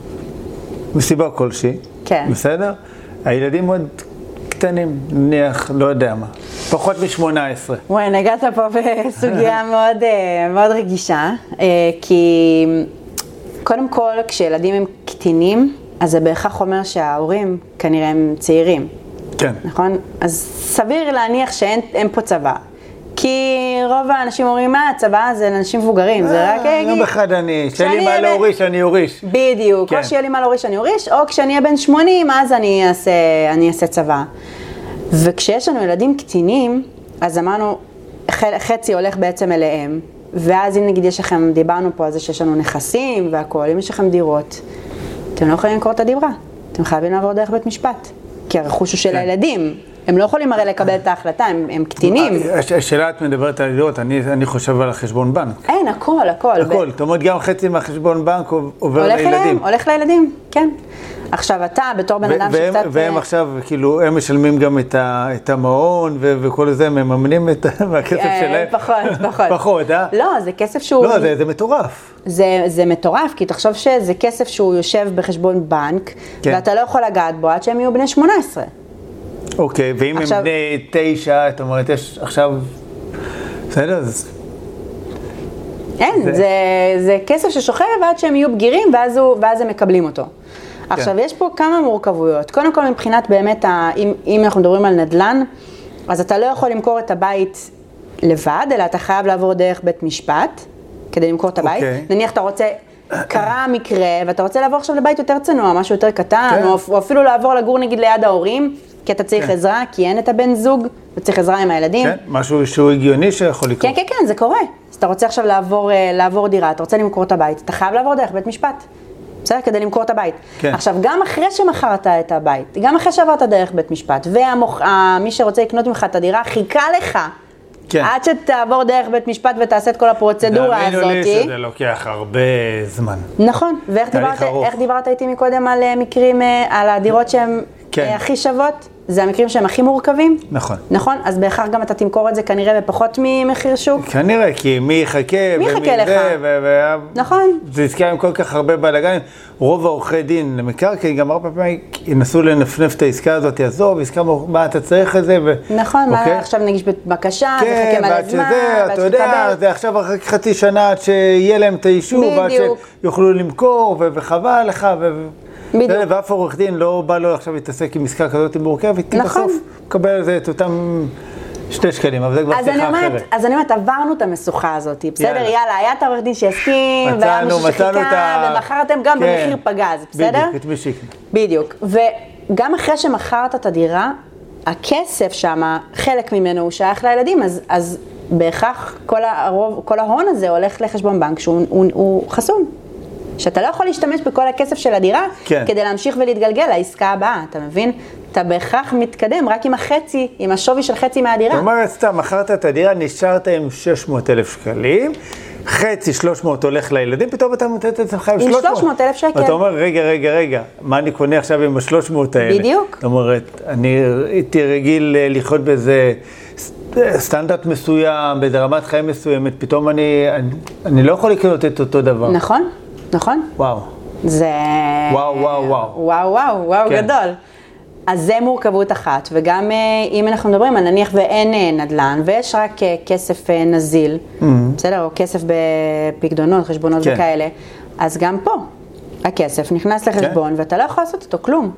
מסיבה כלשהי. כן. בסדר? הילדים עוד קטנים, נניח, לא יודע מה, פחות מ-18. וואי, נגעת פה בסוגיה מאוד רגישה, כי קודם כל, כשילדים הם קטינים, אז זה בהכרח אומר שההורים כנראה הם צעירים. כן. נכון? אז סביר להניח שאין פה צבא. כי רוב האנשים אומרים, מה, הצבא זה לאנשים מבוגרים, זה רק... יום אחד שיהיה לי מה להוריש, אני אוריש. בדיוק, או שיהיה לי מה להוריש, אני אוריש, או כשאני אהיה בן 80, אז אני אעשה צבא. וכשיש לנו ילדים קטינים, אז אמרנו, חצי הולך בעצם אליהם, ואז אם נגיד יש לכם, דיברנו פה על זה שיש לנו נכסים והכל, אם יש לכם דירות, אתם לא יכולים למכור את הדירה, אתם חייבים לעבור דרך בית משפט, כי הרכוש הוא של הילדים. הם לא יכולים הרי לקבל את ההחלטה, הם קטינים. השאלה את מדברת על דירות, אני חושב על החשבון בנק. אין, הכל. הכל, זאת אומרת גם חצי מהחשבון בנק עובר לילדים. הולך לילדים, כן. עכשיו אתה, בתור בן אדם שקצת... והם עכשיו, כאילו, הם משלמים גם את המעון וכל זה, הם מממנים מהכסף שלהם. פחות, אה? לא, זה כסף שהוא... לא, זה מטורף. זה מטורף, כי תחשוב שזה כסף שהוא יושב בחשבון בנק, ואתה לא יכול לגעת בו עד שהם יהיו בני 18. אוקיי, ואם הם בני 9, זאת אומרת, יש עכשיו... בסדר, אז... אין, זה כסף ששוכב עד שהם יהיו בגירים, ואז הם מקבלים אותו. עכשיו, יש פה כמה מורכבויות. קודם כל, מבחינת באמת, אם אנחנו מדברים על נדל"ן, אז אתה לא יכול למכור את הבית לבד, אלא אתה חייב לעבור דרך בית משפט, כדי למכור את הבית. נניח אתה רוצה, קרה מקרה, ואתה רוצה לעבור עכשיו לבית יותר צנוע, משהו יותר קטן, או אפילו לעבור לגור נגיד ליד ההורים, כי אתה צריך עזרה, כי אין את הבן זוג, וצריך עזרה עם הילדים. כן, משהו שהוא הגיוני שיכול לקרות. כן, זה קורה. אז אתה רוצה עכשיו לעבור דירה, אתה רוצה למכור את הבית, אתה חייב לעבור דרך בית משפט. בסדר? כדי למכור את הבית. כן. עכשיו, גם אחרי שמכרת את הבית, גם אחרי שעברת דרך בית משפט, ומי שרוצה לקנות ממך את הדירה, חיכה לך, כן. עד שתעבור דרך בית משפט ותעשה את כל הפרוצדורה הזאת. דאמינו לי שזה לוקח הרבה זמן. נכון. ואיך דיברת איתי מקודם על מקרים, על הדירות שהן כן. הכי שוות? זה המקרים שהם הכי מורכבים? נכון. נכון? אז בהכרח גם אתה תמכור את זה כנראה בפחות ממחיר שוק? כנראה, כי מי יחכה לך? נכון. זה עסקה עם כל כך הרבה בלגנים. רוב העורכי דין למקרקעין, גם הרבה פעמים ינסו לנפנף את העסקה הזאת, עזוב, עסקה מה אתה צריך את זה. נכון, מה עכשיו נגיש בבקשה, זה חכה מלא זמן, אתה יודע, זה עכשיו אחרי חצי שנה עד שיהיה להם את האישור, ועד שיוכלו למכור, וחבל לך, ואף עורך דין לא בא לו עכשיו להתעסק עם עסקה כזאת מורכבת, כי בסוף מקבל על זה את אותם 2 שקלים, אבל זה כבר שיחה אחרת. אז אני אומרת, עברנו את המשוכה הזאת, בסדר? יאללה, היה את העורך דין שהסכים, והיה מישהו שחיכה, ומכרתם גם במחיר פגז, בסדר? בדיוק, את מי שיקנה. בדיוק, וגם אחרי שמכרת את הדירה, הכסף שם, חלק ממנו הוא שייך לילדים, אז בהכרח כל ההון הזה הולך לחשבון בנק שהוא חסום. שאתה לא יכול להשתמש בכל הכסף של הדירה, כן. כדי להמשיך ולהתגלגל לעסקה הבאה, אתה מבין? אתה בהכרח מתקדם רק עם השווי של חצי מהדירה. זאת אומרת, סתם, מכרת את הדירה, נשארת עם 600,000 שקלים, חצי 300 הולך לילדים, פתאום אתה מוצאת את עצמך עם 300. עם 300,000 שקל. ואתה אומר, רגע, מה אני קונה עכשיו עם ה-300 האלה? בדיוק. זאת אומרת, אני הייתי רגיל לחיות באיזה סטנדרט מסוים, באיזה רמת חיים מסוימת, פתאום אני לא יכול לקנות את אותו דבר. נכון. נכון? וואו. זה... וואו, כן. גדול. אז זה מורכבות אחת, וגם אם אנחנו מדברים, נניח ואין נדל"ן, ויש רק כסף נזיל, בסדר? או כסף בפקדונות, חשבונות כן. וכאלה, אז גם פה, הכסף נכנס לחשבון, כן. ואתה לא יכול לעשות אותו כלום.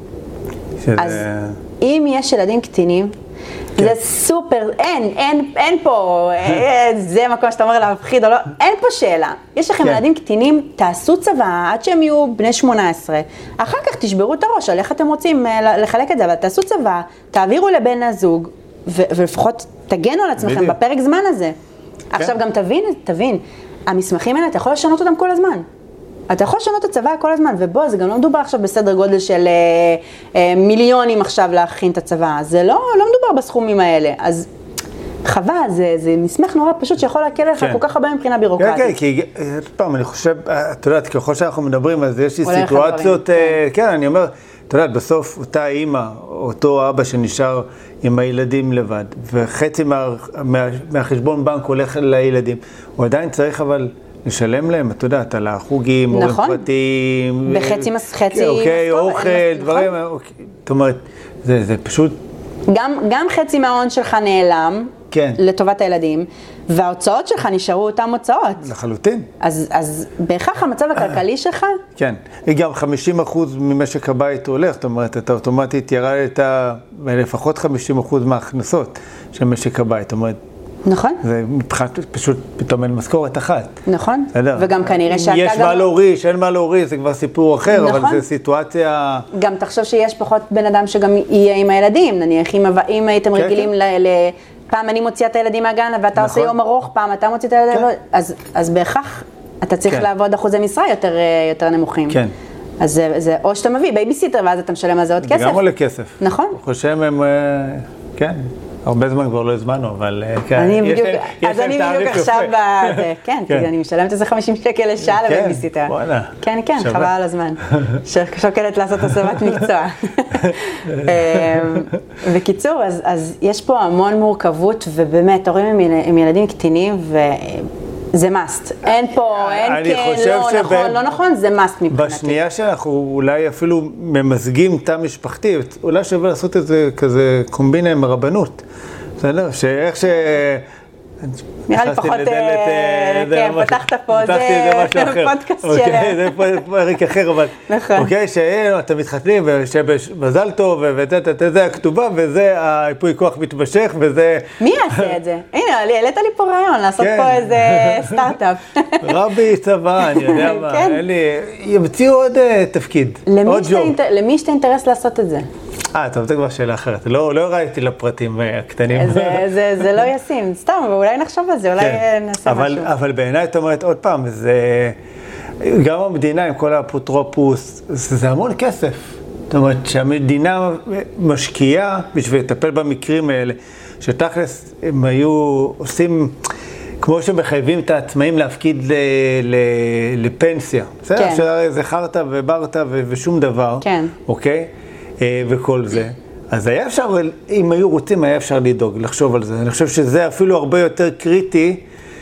אז אם יש ילדים קטינים, כן. זה סופר, אין פה, זה מקום שאתה אומר להפחיד או לא, אין פה שאלה. יש לכם כן. ילדים קטינים, תעשו צבא עד שהם יהיו בני 18, אחר כך תשברו את הראש על איך אתם רוצים לחלק את זה, אבל תעשו צבא, תעבירו לבן הזוג, ולפחות תגנו על עצמכם בפרק זמן הזה. כן. עכשיו גם תבין, המסמכים האלה, אתה יכול לשנות אותם כל הזמן. אתה יכול לשנות את הצבא כל הזמן, ובוא, זה גם לא מדובר עכשיו בסדר גודל של מיליונים עכשיו להכין את הצבא, זה לא מדובר בסכומים האלה, אז חבל, זה מסמך נורא פשוט שיכול להקל לך כל כך הרבה מבחינה בירוקרטית. כן, כי פעם אני חושב, את יודעת, ככל שאנחנו מדברים, אז יש לי סיטואציות, כן, אני אומר, את יודעת, בסוף אותה אימא, אותו אבא שנשאר עם הילדים לבד, וחצי מהחשבון בנק הולך לילדים, הוא עדיין צריך אבל לשלם להם, את יודעת, על החוגים, מורים פרטיים. בחצי חצי. אוקיי, אוכל, דברים. זאת אומרת, זה פשוט... גם חצי מההון שלך נעלם, לטובת הילדים, וההוצאות שלך נשארו אותם הוצאות. לחלוטין. אז בהכרח המצב הכלכלי שלך... כן, גם 50% ממשק הבית הולך, זאת אומרת, אתה אוטומטית ירדת לפחות 50% מההכנסות של משק הבית, זאת אומרת, נכון. זה פשוט פתאום אין משכורת אחת. נכון. וגם כנראה שאתה יש מה להוריש, אין מה להוריש, זה כבר סיפור אחר, אבל זה סיטואציה... גם תחשוב שיש פחות בן אדם שגם יהיה עם הילדים, נניח אם הייתם רגילים פעם אני מוציאה את הילדים מהגן, ואתה עושה יום ארוך, פעם אתה מוציא את הילדים, אז בהכרח אתה צריך לעבוד אחוזי משרה יותר נמוכים. כן. אז זה או שאתה מביא בייביסיטר, ואז אתה משלם על זה עוד כסף. זה גם עולה כסף. נכון. חושב הם, כן. הרבה זמן כבר לא הזמנו, אבל אני בדיוק עכשיו בזה, כן, כי אני משלמת איזה 50 שקל לשעה לבייביסיטר. כן, כן, חבל על הזמן. שוקלת לעשות הסבת מקצוע. בקיצור, אז יש פה המון מורכבות, ובאמת, הורים עם ילדים קטינים, זה מאסט. אין פה, אין כן, לא נכון, לא נכון, זה מאסט מבחינתי. בשנייה שאנחנו אולי אפילו ממזגים תא משפחתי, אולי שווה לעשות את זה כזה קומבינה עם הרבנות. בסדר? שאיך ש... נראה לי פחות, כן, פתחת פה, זה פודקאסט שלה. זה פרק אחר, אבל... נכון. אוקיי, שאתם מתחתנים, ושבזל טוב, וזה הכתובה, וזה היפוי כוח מתמשך, וזה... מי יעשה את זה? הנה, העלית לי פה רעיון, לעשות פה איזה סטארט-אפ. רבי צבא, אני יודע מה, ימציאו עוד תפקיד, עוד ג'וב. למי יש את האינטרס לעשות את זה? טוב, זה כבר שאלה אחרת. לא ראיתי לפרטים הקטנים. זה לא ישים, סתם, ואולי נחשוב על זה, אולי נעשה משהו. אבל בעיניי, את אומרת עוד פעם, גם המדינה עם כל האפוטרופוס, זה המון כסף. זאת אומרת, שהמדינה משקיעה בשביל לטפל במקרים האלה, שתכלס הם היו עושים, כמו שמחייבים את העצמאים להפקיד לפנסיה. בסדר? שזה חרטה וברטה ושום דבר. כן. אוקיי? וכל זה. אז היה אפשר, אם היו רוצים, היה אפשר לדאוג, לחשוב על זה. אני חושב שזה אפילו הרבה יותר קריטי,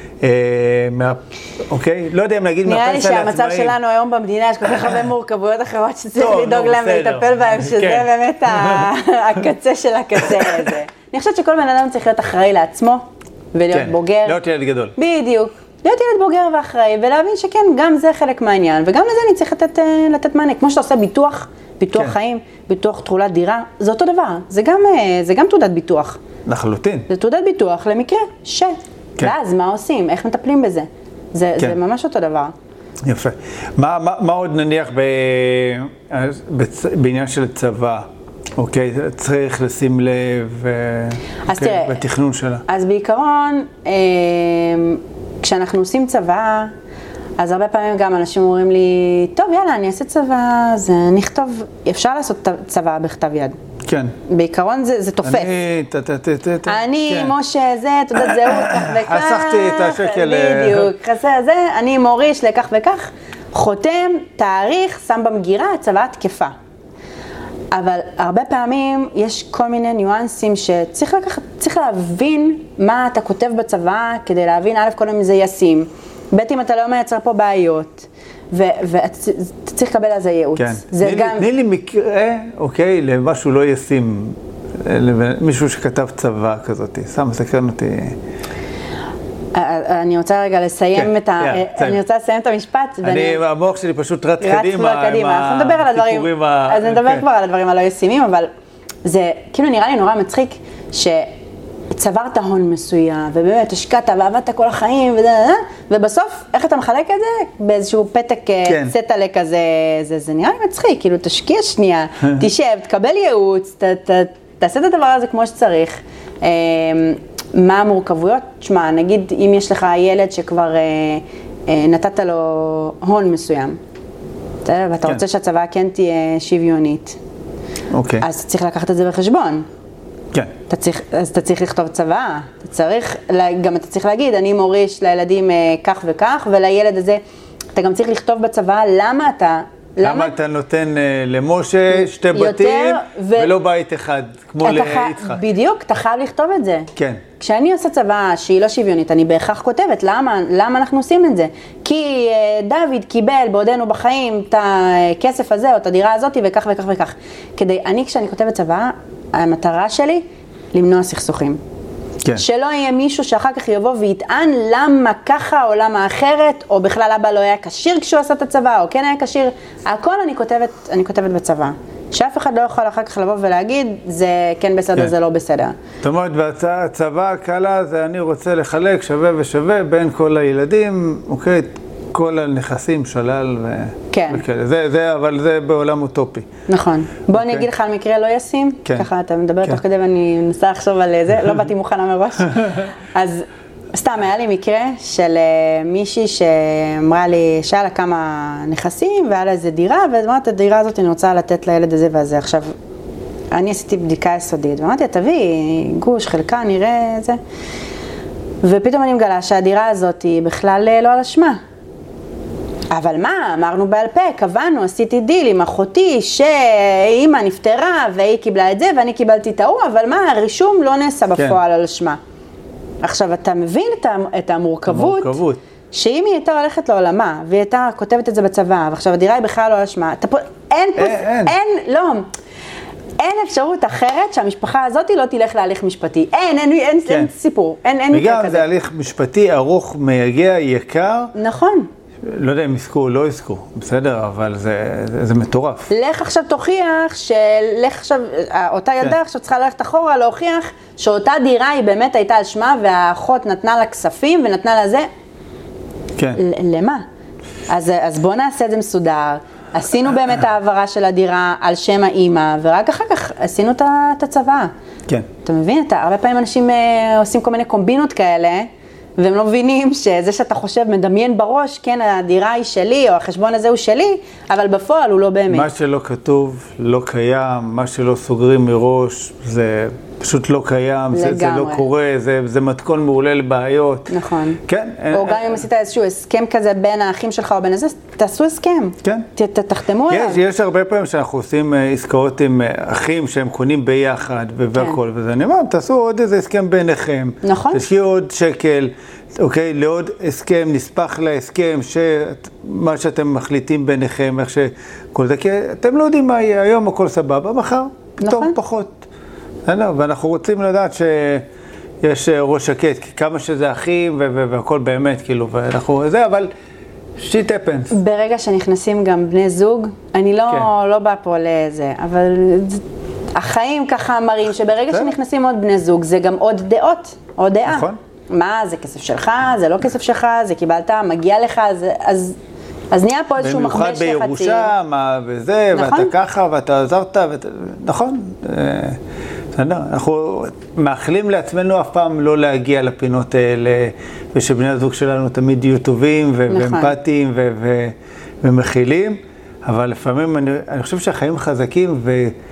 אוקיי? לא יודע אם להגיד מהפנסיה לעצמאים. נראה לי שהמצב שלנו היום במדינה, יש כל כך הרבה מורכבויות אחרות שצריך לדאוג להם ולטפל בהם, שזה באמת הקצה של הקצה הזה. אני חושבת שכל בן אדם צריך להיות אחראי לעצמו, ולהיות בוגר. להיות ילד גדול. בדיוק. להיות ילד בוגר ואחראי, ולהבין שכן, גם זה חלק מהעניין, וגם לזה אני צריך לתת מענה. כמו שאתה עושה ביטוח חיים, ביטוח תכולת דירה, זה אותו דבר. זה גם תעודת ביטוח. לחלוטין. זה תעודת ביטוח למקרה ואז מה עושים? איך מטפלים בזה? זה ממש אותו דבר. יפה. מה עוד נניח בעניין של צבא? אוקיי, צריך לשים לב בתכנון שלה. אז בעיקרון, כשאנחנו עושים צבא, אז הרבה פעמים גם אנשים אומרים לי, טוב, יאללה, אני אעשה צבא, אז נכתוב, אפשר לעשות צבא בכתב יד. כן. בעיקרון זה תופס. אני, משה, זה, תעודת זהות, כך וכך. חסכתי את השקל. בדיוק, חסר זה, אני מוריש לכך וכך, חותם, תאריך, שם במגירה, צבא תקפה. אבל הרבה פעמים יש כל מיני ניואנסים שצריך להבין מה אתה כותב בצבא, כדי להבין, א', כל אם זה ישים. ב' אם אתה לא מייצר פה בעיות, ואתה צריך לקבל על זה ייעוץ. כן. תני לי מקרה, אוקיי, למשהו לא ישים, מישהו שכתב צבא כזאת, מסקרן אותי. אני רוצה רגע לסיים את המשפט. המוח שלי פשוט רץ קדימה. אנחנו נדבר על הדברים, אז נדבר כבר על הדברים הלא ישימים, אבל זה כאילו נראה לי נורא מצחיק צברת הון מסוים, ובאמת השקעת ועבדת כל החיים, ובסוף, איך אתה מחלק את זה? באיזשהו פתק צטלה כזה, זה נראה לי מצחיק, כאילו תשקיע שנייה, תשב, תקבל ייעוץ, תעשה את הדבר הזה כמו שצריך. מה המורכבויות? תשמע, נגיד אם יש לך ילד שכבר נתת לו הון מסוים, ואתה רוצה שהצבא כן תהיה שוויונית, אז צריך לקחת את זה בחשבון. כן. אז אתה צריך לכתוב צבא, גם אתה צריך להגיד, אני מוריש לילדים כך וכך, ולילד הזה, אתה גם צריך לכתוב בצבא למה אתה נותן למשה שתי בתים ולא בית אחד, כמו ליצחק. בדיוק, אתה חייב לכתוב את זה. כן. כשאני עושה צבא שהיא לא שוויונית, אני בהכרח כותבת, למה אנחנו עושים את זה? כי דוד קיבל בעודנו בחיים את הכסף הזה או את הדירה הזאת וכך וכך וכך. כשאני כותבת צבא, המטרה שלי למנוע סכסוכים. כן. שלא יהיה מישהו שאחר כך יבוא ויטען למה ככה או למה אחרת, או בכלל אבא לא היה כשיר כשהוא עשה את הצבא, או כן היה כשיר. הכל אני כותבת בצבא. שאף אחד לא יכול אחר כך לבוא ולהגיד, זה כן בסדר, זה לא בסדר. זאת אומרת, בצבא הקלה זה אני רוצה לחלק שווה ושווה בין כל הילדים, אוקיי? כל הנכסים שלל וכאלה. אבל זה בעולם אוטופי. נכון. בוא אני אגיד לך על מקרה לא ישים. ככה אתה מדבר תוך כדי ואני מנסה לחשוב על זה. לא באתי מוכנה מראש. אז סתם היה לי מקרה של מישהי שאמרה לי שהיה לה כמה נכסים והיה לה איזה דירה, ואמרת את הדירה הזאת אני רוצה לתת לילד הזה והזה. עכשיו, אני עשיתי בדיקה יסודית, ואמרתי, תביא גוש, חלקה, נראה זה. ופתאום אני מגלה שהדירה הזאת היא בכלל לא על אשמה. אבל מה, אמרנו בעל פה, קבענו, עשיתי דיל עם אחותי שאימא נפטרה והיא קיבלה את זה ואני קיבלתי את ההוא, אבל מה, הרישום לא נעשה בפועל על אשמה. עכשיו, אתה מבין את המורכבות, שאם היא הייתה הולכת לעולמה, והיא הייתה כותבת את זה בצבא, ועכשיו הדירה היא בכלל לא על אשמה, אין אפשרות אחרת שהמשפחה הזאת לא תלך להליך משפטי. אין סיפור, אין מקרה כזה. וגם זה הליך משפטי ארוך, מייגע, יקר. נכון. לא יודע אם יזכו או לא יזכו, בסדר, אבל זה מטורף. לך עכשיו תוכיח, אותה ילדה עכשיו צריכה ללכת אחורה להוכיח שאותה דירה היא באמת הייתה על שמה, והאחות נתנה לה כספים ונתנה לה זה. כן. למה? אז בוא נעשה את זה מסודר. עשינו באמת העברה של הדירה על שם האמא, ורק אחר כך עשינו את הצבא. כן. אתה מבין? הרבה פעמים אנשים עושים כל מיני קומבינות כאלה, והם לא מבינים שזה שאתה חושב, מדמיין בראש, כן, הדירה היא שלי, או החשבון הזה הוא שלי, אבל בפועל הוא לא באמת. מה שלא כתוב לא קיים, מה שלא סוגרים מראש, זה פשוט לא קיים, זה לא קורה, זה מתכון מעולה לבעיות. נכון. כן. או גם אם עשית איזשהו הסכם כזה בין האחים שלך או בין הזה, תעשו הסכם. כן. תחתמו עליו. יש הרבה פעמים שאנחנו עושים עסקאות עם אחים שהם קונים ביחד והכל, וזה אני אומר, תעשו עוד איזה הסכם ביניכם. נכון. תשקיעו עוד שקל, אוקיי, לעוד הסכם, נספח להסכם, מה שאתם מחליטים ביניכם, איך שכל זה, כי אתם לא יודעים מה יהיה, היום הכל סבבה, מחר פתאום פחות. ואנחנו רוצים לדעת שיש ראש שקט, כי כמה שזה אחים והכל באמת, כאילו, ואנחנו זה, אבל shit happens. ברגע שנכנסים גם בני זוג, אני לא באה פה לזה, אבל החיים ככה מראים שברגע שנכנסים עוד בני זוג, זה גם עוד דעות, עוד דעה. נכון. מה, זה כסף שלך, זה לא כסף שלך, זה קיבלת, מגיע לך, אז נהיה פה איזשהו מחבל של חצי. במיוחד בירושה, מה וזה, ואתה ככה, ואתה עזרת, נכון. אנחנו מאחלים לעצמנו אף פעם לא להגיע לפינות האלה, ושבני הזוג שלנו תמיד יהיו טובים ואמפתיים ומכילים, אבל לפעמים אני חושב שהחיים חזקים,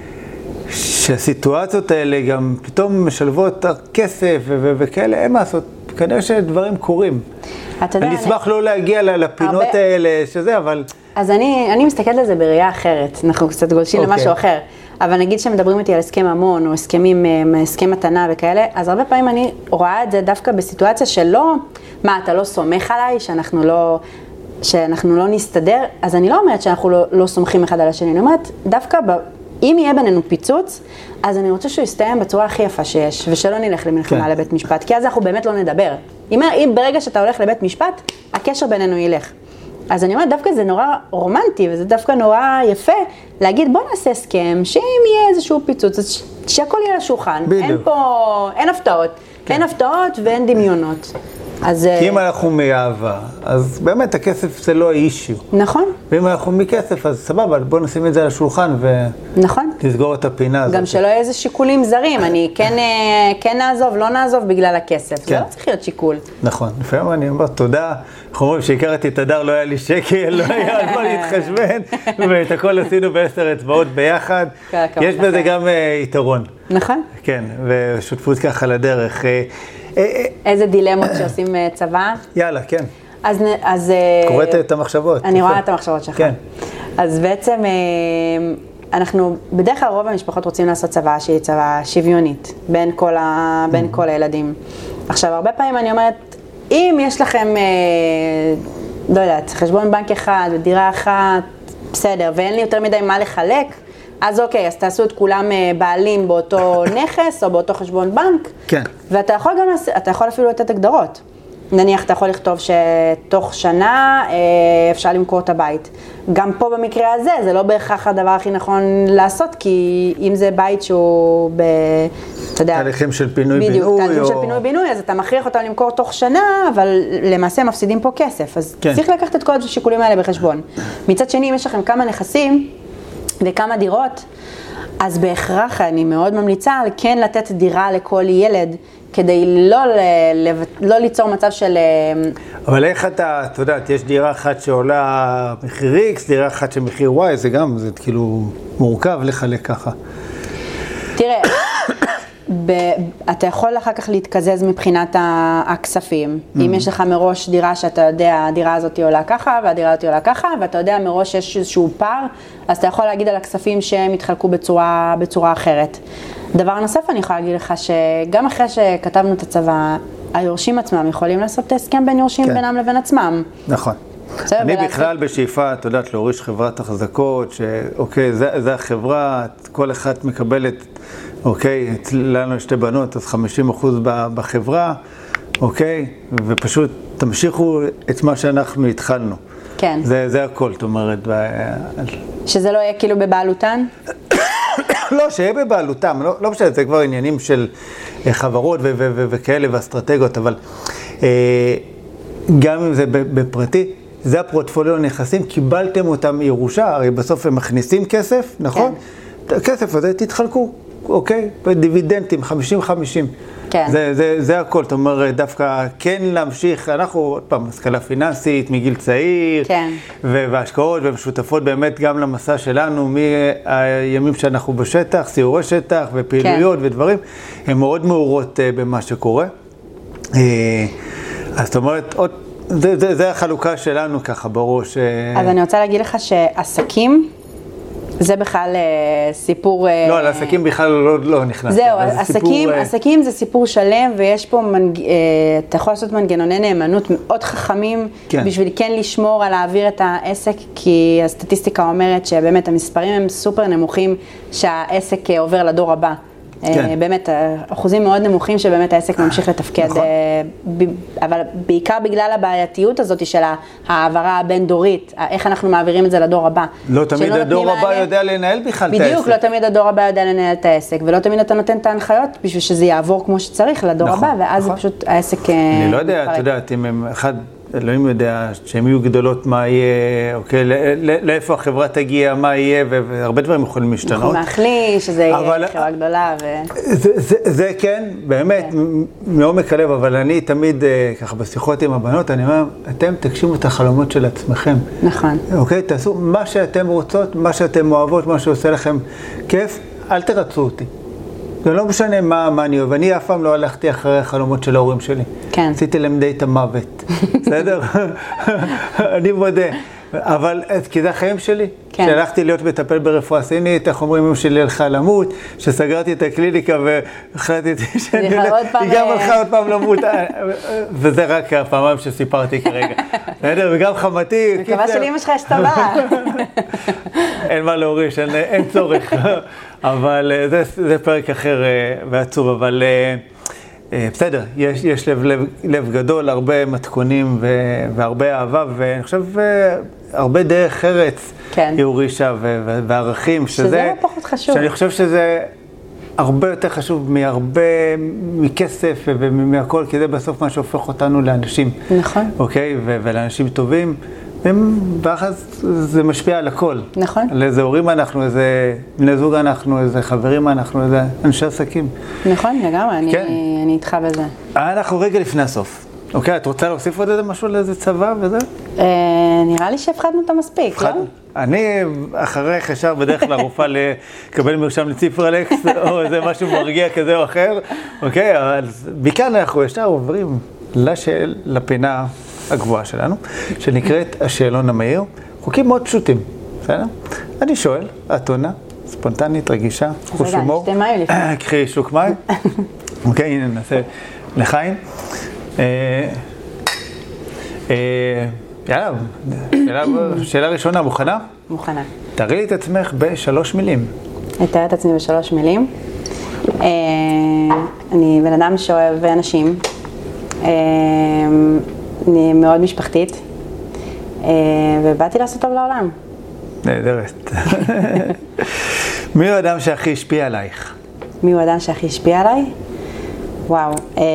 ושהסיטואציות האלה גם פתאום משלבות כסף וכאלה, אין מה לעשות, כנראה שדברים קורים. אני אשמח לא להגיע לפינות האלה שזה, אבל... אז אני מסתכלת על זה בראייה אחרת, אנחנו קצת גולשים למשהו אחר. אבל נגיד שמדברים איתי על הסכם המון, או הסכם מתנה וכאלה, אז הרבה פעמים אני רואה את זה דווקא בסיטואציה שלא, מה, אתה לא סומך עליי, שאנחנו לא נסתדר, אז אני לא אומרת שאנחנו לא סומכים אחד על השני, אני אומרת, דווקא אם יהיה בינינו פיצוץ, אז אני רוצה שהוא יסתיים בצורה הכי יפה שיש, ושלא נלך למלחמה לבית משפט, כי אז אנחנו באמת לא נדבר. אם ברגע שאתה הולך לבית משפט, הקשר בינינו ילך. אז אני אומרת, דווקא זה נורא רומנטי, וזה דווקא נורא יפה, להגיד, בוא נעשה הסכם, שאם יהיה איזשהו פיצוץ, אז שהכל יהיה לשולחן. אין הפתעות. אין הפתעות ואין דמיונות. כי אם אנחנו מאהבה, אז באמת הכסף זה לא האישיו. נכון. ואם אנחנו מכסף, אז סבבה, בוא נשים את זה על השולחן ונסגור את הפינה הזאת. גם שלא יהיה איזה שיקולים זרים, אני כן נעזוב, לא נעזוב בגלל הכסף. זה לא צריך להיות שיקול. נכון. לפעמים אני אומר, תודה. אנחנו אומרים שהכרתי את הדר, לא היה לי שקל, לא היה על מה להתחשבן, ואת הכל עשינו ב10 אצבעות ביחד. יש בזה גם יתרון. נכון. כן, ושותפות ככה לדרך. איזה דילמות שעושים צבא? יאללה, כן. אז קוראת את המחשבות. אני רואה את המחשבות שלך. כן. אז בעצם אנחנו, בדרך כלל רוב המשפחות רוצים לעשות צבא שהיא צבא שוויונית, בין כל הילדים. עכשיו, הרבה פעמים אני אומרת, אם יש לכם, לא יודעת, חשבון בנק אחד ודירה אחת, בסדר, ואין לי יותר מדי מה לחלק, אז אוקיי, אז תעשו את כולם בעלים באותו נכס או באותו חשבון בנק. כן. ואתה יכול גם, אתה יכול אפילו לתת הגדרות. נניח, אתה יכול לכתוב שתוך שנה אפשר למכור את הבית. גם פה במקרה הזה, זה לא בהכרח הדבר הכי נכון לעשות, כי אם זה בית שהוא אתה יודע... תהליכים של פינוי-בינוי. בדיוק, תהליכים של פינוי-בינוי, אז אתה מכריח אותם למכור תוך שנה, אבל למעשה מפסידים פה כסף. אז צריך לקחת את כל השיקולים האלה בחשבון. מצד שני, אם יש לכם כמה נכסים וכמה דירות, אז בהכרח אני מאוד ממליצה על כן לתת דירה לכל ילד, כדי לא ליצור מצב של... אבל איך אתה יודעת, יש דירה אחת שעולה מחיר X, דירה אחת שמחיר Y, זה גם, זה כאילו מורכב לחלק ככה. תראה, אתה יכול אחר כך להתקזז מבחינת הכספים. אם יש לך מראש דירה שאתה יודע, הדירה הזאת עולה ככה והדירה הזאת עולה ככה, ואתה יודע מראש יש איזשהו פער, אז אתה יכול להגיד על הכספים שהם יתחלקו בצורה אחרת. דבר נוסף, אני יכולה להגיד לך שגם אחרי שכתבנו את הצבא, היורשים עצמם יכולים לעשות הסכם בין יורשים בינם לבין עצמם. נכון. אני בכלל בשאיפה, את יודעת, להוריש חברת החזקות, שאוקיי, זה החברה, כל אחת מקבלת, אוקיי, לנו יש 2 בנות, אז 50% בחברה, אוקיי, ופשוט תמשיכו את מה שאנחנו התחלנו. כן. זה הכל, זאת אומרת. שזה לא יהיה כאילו בבעלותן? לא, שיהיה בבעלותם, לא משנה, זה כבר עניינים של חברות וכאלה ואסטרטגיות, אבל גם אם זה בפרטי, זה הפורטפוליו נכסים, קיבלתם אותם ירושה, הרי בסוף הם מכניסים כסף, נכון? כן. הכסף הזה תתחלקו, אוקיי? בדיבידנטים, 50-50. כן. זה הכל, זאת אומרת, דווקא כן להמשיך, אנחנו עוד פעם, השכלה פיננסית, מגיל צעיר, כן. והשקעות ומשותפות באמת גם למסע שלנו, מהימים שאנחנו בשטח, סיורי שטח ופעילויות כן. ודברים, הן מאוד מעורות במה שקורה. אז זאת אומרת, זה החלוקה שלנו ככה בראש. אז אני רוצה להגיד לך שעסקים, זה בכלל סיפור... לא, על עסקים בכלל לא נכנס. זהו, עסקים זה סיפור שלם, ויש פה, אתה יכול לעשות מנגנוני נאמנות מאוד חכמים, בשביל כן לשמור על להעביר את העסק, כי הסטטיסטיקה אומרת שבאמת המספרים הם סופר נמוכים, שהעסק עובר לדור הבא. כן. באמת, אחוזים מאוד נמוכים שבאמת העסק ממשיך לתפקד, נכון. אבל בעיקר בגלל הבעייתיות הזאת של העברה הבין-דורית, איך אנחנו מעבירים את זה לדור הבא. לא תמיד הדור הבא יודע לנהל בכלל את העסק. בדיוק, לא תמיד הדור הבא יודע לנהל את העסק, ולא תמיד אתה נותן את ההנחיות בשביל שזה יעבור כמו שצריך לדור נכון, הבא, ואז נכון. פשוט העסק... אני לא יודע, את יודעת, אם הם אחד... אלוהים יודע שהן יהיו גדולות מה יהיה, אוקיי, לאיפה החברה תגיע, מה יהיה, והרבה דברים יכולים להשתנות. אנחנו מאחלים שזה יהיה חברה גדולה. זה כן, באמת, מעומק הלב, אבל אני תמיד, ככה בשיחות עם הבנות, אני אומר, אתם תגשימו את החלומות של עצמכם. נכון. אוקיי, תעשו מה שאתם רוצות, מה שאתם אוהבות, מה שעושה לכם כיף, אל תרצו אותי. זה לא משנה מה אני אוהב, אני אף פעם לא הלכתי אחרי החלומות של ההורים שלי. כן. עשיתי להם די את המוות, בסדר? אני מודה. אבל, כי זה החיים שלי. כן. שהלכתי להיות מטפל ברפואה סינית, איך אומרים, אמא שלי הלכה למות, שסגרתי את הקליניקה והחלטתי שאני היא גם הלכה עוד פעם למות, וזה רק הפעמיים שסיפרתי כרגע. בסדר? וגם חמתי. מקווה של אמא שלך יש טבעה. אין מה להוריש, אין צורך. אבל זה פרק אחר ועצוב, אבל בסדר, יש לב גדול, הרבה מתכונים והרבה אהבה, ואני חושב הרבה דרך ארץ היא הורישה וערכים, שזה לא פחות חשוב. שאני חושב שזה הרבה יותר חשוב מכסף ומהכל, כי זה בסוף מה שהופך אותנו לאנשים. נכון. אוקיי? ולאנשים טובים. ואז זה משפיע על הכל. נכון. על איזה הורים אנחנו, איזה בני זוג אנחנו, איזה חברים אנחנו, איזה אנשי עסקים. נכון, לגמרי, כן. אני איתך בזה. אנחנו רגע לפני הסוף. אוקיי, את רוצה להוסיף עוד איזה משהו לאיזה צבא וזה? נראה לי שהפחדנו אותו מספיק, לא? אני אחריך ישר בדרך כלל רופאה לקבל מרשם לציפרלקס, או איזה משהו מרגיע כזה או אחר. אוקיי, אבל מכאן אנחנו ישר עוברים לפינה הגבוהה שלנו, שנקראת השאלון המהיר. חוקים מאוד פשוטים, בסדר? אני שואל, את עונה, ספונטנית, רגישה, חוש הומור. שתי מים לפני. קחי שוק מים. אוקיי, הנה נעשה לחיים. יאללה, שאלה ראשונה, מוכנה? מוכנה. תראי לי את עצמך ב3 מילים. אתאר את עצמי ב3 מילים. אני בן אדם שאוהב אנשים. אני מאוד משפחתית, ובאתי לעשות טוב לעולם. נהדרת. מי הוא האדם שהכי השפיע עלייך? מי הוא האדם שהכי השפיע עליי? וואו,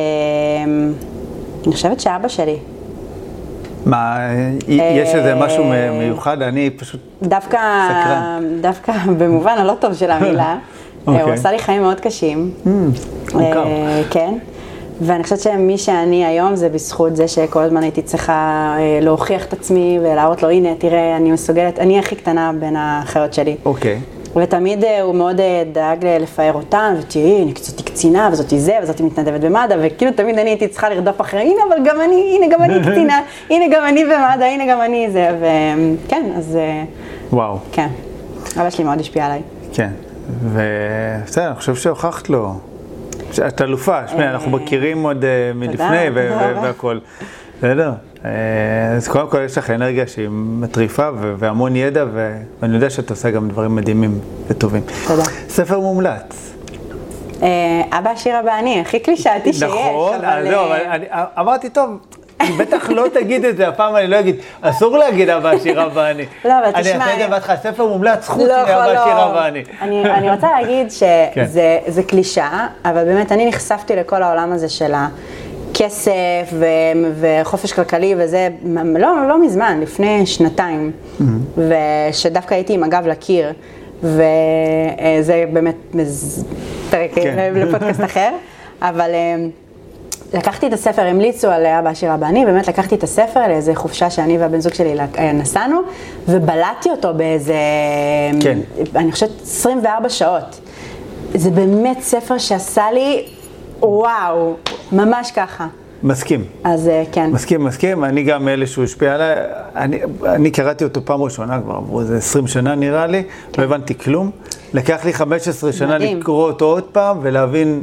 אני חושבת שאבא שלי. מה, יש איזה משהו מיוחד? אני פשוט סקרן. דווקא במובן הלא טוב של המילה. הוא עשה לי חיים מאוד קשים. כן. ואני חושבת שמי שאני היום זה בזכות זה שכל הזמן הייתי צריכה להוכיח את עצמי ולהראות לו, הנה, תראה, אני מסוגלת, אני הכי קטנה בין האחיות שלי. אוקיי. ותמיד הוא מאוד דאג לפאר אותן, ותראי, הנה זאתי קצינה, וזאתי זה, וזאתי מתנדבת במד"א, וכאילו תמיד אני הייתי צריכה לרדוף אחרי, הנה, אבל גם אני, הנה גם אני קצינה, הנה גם אני במד"א, הנה גם אני זה, וכן, אז... וואו. כן, אבא שלי מאוד השפיע עליי. כן, ובסדר, אני חושב שהוכחת לו. את אלופה, שמע, אנחנו מכירים עוד מלפני והכל. בסדר? אז קודם כל יש לך אנרגיה שהיא מטריפה והמון ידע, ואני יודע שאת עושה גם דברים מדהימים וטובים. תודה. ספר מומלץ. אבא עשיר אבא אני, הכי קלישאתי שיש. נכון, אבל אמרתי טוב, בטח לא תגיד את זה, הפעם אני לא אגיד, אסור להגיד אבא עשיר אבא אני. לא, אבל תשמע... אני אעשה את זה ספר מומלץ חוץ מאבא עשיר אבא אני. אני רוצה להגיד שזה קלישאה, אבל באמת אני נחשפתי לכל העולם הזה של הכסף וחופש כלכלי וזה, לא מזמן, לפני שנתיים, ושדווקא הייתי עם הגב לקיר, וזה באמת פרק לפודקאסט אחר, אבל... לקחתי את הספר, המליצו על אבא עשיר אבא אני, באמת לקחתי את הספר לאיזה חופשה שאני והבן זוג שלי נסענו, ובלעתי אותו באיזה, כן. אני חושבת 24 שעות. זה באמת ספר שעשה לי, וואו, ממש ככה. מסכים. אז כן. מסכים. אני גם אלה שהוא השפיע עליי, אני קראתי אותו פעם ראשונה כבר, עברו איזה 20 שנה נראה לי, כן. לא הבנתי כלום. לקח לי 15 שנה לקרוא אותו עוד פעם ולהבין,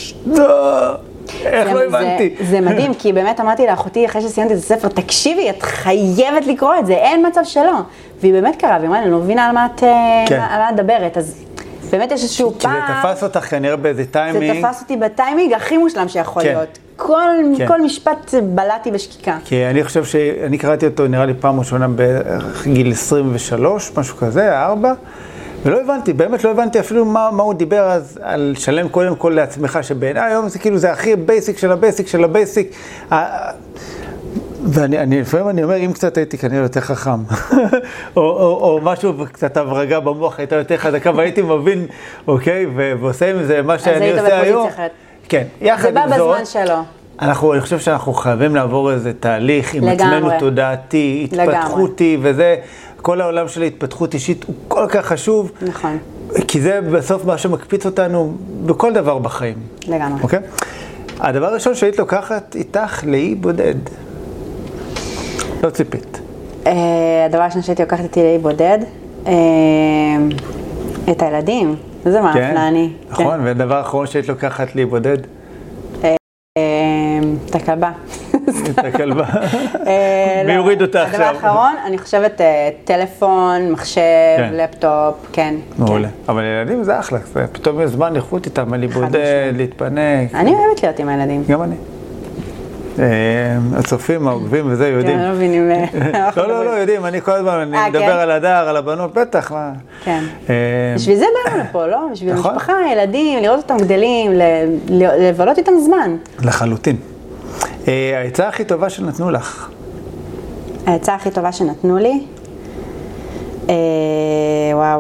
איך לא הבנתי? זה מדהים, כי באמת אמרתי לאחותי, אחרי שסיימתי את הספר, תקשיבי, את חייבת לקרוא את זה, אין מצב שלא. והיא באמת קראה, והיא אמרה, אני לא מבינה על מה את מדברת, אז באמת יש איזשהו פעם... כי זה תפס אותך כנראה באיזה טיימינג. זה תפס אותי בטיימינג הכי מושלם שיכול להיות. כל משפט בלעתי בשקיקה. כי אני חושב שאני קראתי אותו, נראה לי פעם ראשונה בגיל 23, משהו כזה, 4. ולא הבנתי, באמת לא הבנתי אפילו מה הוא דיבר אז על שלם קודם כל לעצמך, שבעיניי היום זה כאילו זה הכי בייסיק של הבייסיק של הבייסיק. ואני לפעמים אני אומר, אם קצת הייתי כנראה יותר חכם, או משהו, קצת הברגה במוח הייתה יותר חזקה, והייתי מבין, אוקיי, ועושה עם זה מה שאני עושה היום. כן, יחד עם זאת. זה בא בזמן שלו. אני חושב שאנחנו חייבים לעבור איזה תהליך עם עצמנו תודעתי, התפתחותי, וזה... כל העולם של ההתפתחות אישית הוא כל כך חשוב. נכון. כי זה בסוף מה שמקפיץ אותנו בכל דבר בחיים. לגמרי. אוקיי? הדבר הראשון שהיית לוקחת איתך לאי בודד. לא ציפית. הדבר הראשון שהייתי לוקחת איתי לאי בודד, את הילדים. זה מה הפנה אני. נכון, והדבר האחרון שהיית לוקחת לאי בודד? את הכלבה. את הכלבה. מי יוריד אותה עכשיו? הדבר האחרון, אני חושבת טלפון, מחשב, לפטופ, כן. מעולה. אבל ילדים זה אחלה, פתאום יש זמן איכות איתם, להתבודד, להתפנק. אני אוהבת להיות עם הילדים. גם אני. הצופים, העוקבים וזה, יודעים. כן, לא מבינים. לא, יודעים, אני כל הזמן, אני מדבר על הדר, על הבנות, בטח, מה. כן. בשביל זה באנו לפה, לא? בשביל המשפחה, ילדים, לראות אותם גדלים, לבלות איתם זמן. לחלוטין. העצה הכי טובה שנתנו לך? העצה הכי טובה שנתנו לי? וואו.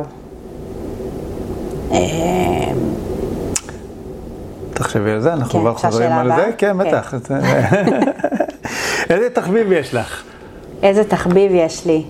תחשבי על זה, אנחנו כבר חוזרים על זה? כן, בטח. איזה תחביב יש לך? איזה תחביב יש לי?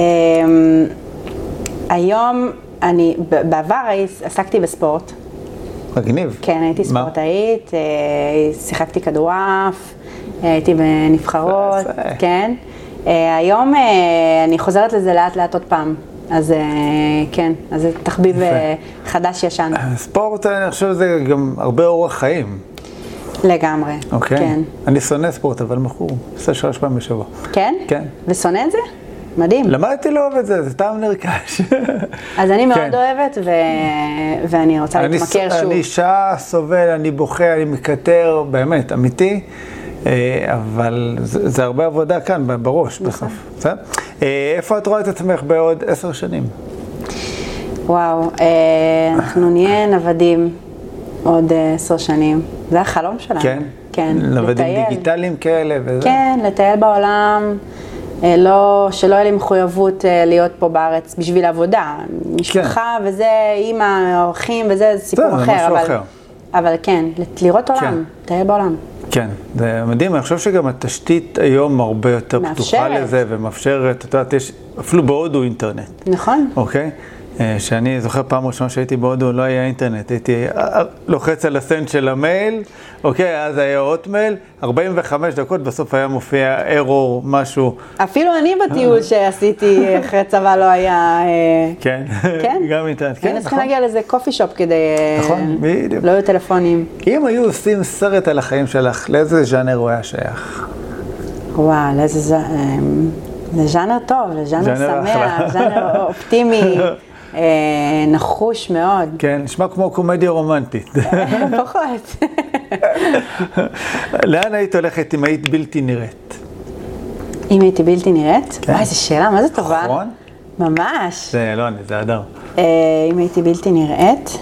היום, בעבר עסקתי בספורט. מגניב. כן, הייתי ספורטאית, שיחקתי כדורעף, הייתי בנבחרות, כן. היום אני חוזרת לזה לאט לאט עוד פעם. אז כן, אז זה תחביב חדש ישן. ספורט, אני חושב שזה גם הרבה אורח חיים. לגמרי, אוקיי. כן. אני שונא ספורט, אבל מכור. עושה 3 פעמים בשבוע. כן? כן. ושונא את זה? מדהים. למדתי לאהוב את זה, זה טעם נרכש. אז אני מאוד אוהבת, ואני רוצה להתמכר שוב. אני שעה סובל, אני בוכה, אני מקטר, באמת, אמיתי. אבל זה הרבה עבודה כאן, בראש, בסוף. איפה את רואה את עצמך בעוד 10 שנים? וואו, אנחנו נהיה נוודים עוד 10 שנים. זה החלום שלנו. כן? כן. נוודים דיגיטליים כאלה וזה? כן, לטייל בעולם. שלא יהיה לי מחויבות להיות פה בארץ בשביל עבודה. משפחה וזה, אמא, אורחים וזה, זה סיפור אחר. אבל כן, לראות עולם, לטייל בעולם. כן, זה מדהים, אני חושב שגם התשתית היום הרבה יותר פתוחה לזה ומאפשרת, את יודעת, יש אפילו בהודו אינטרנט. נכון. אוקיי? שאני זוכר פעם ראשונה שהייתי בהודו, לא היה אינטרנט, הייתי לוחץ על הסנד של המייל, אוקיי, אז היה הוטמייל, 45 דקות, בסוף היה מופיע ארור, משהו. אפילו אני בטיול שעשיתי אחרי צבא לא היה... כן, גם אינטרנט, כן, היינו צריכים להגיע לאיזה קופי שופ כדי... נכון, בדיוק. לא היו טלפונים. אם היו עושים סרט על החיים שלך, לאיזה ז'אנר הוא היה שייך? וואו, לאיזה ז'אנר טוב, לז'אנר שמח, ז'אנר אופטימי. נחוש מאוד. כן, נשמע כמו קומדיה רומנטית. פחות. לאן היית הולכת אם היית בלתי נראית? אם הייתי בלתי נראית? וואי, איזו שאלה, מה זה טובה? נכון? ממש. זה לא אני, זה אדר. אם הייתי בלתי נראית,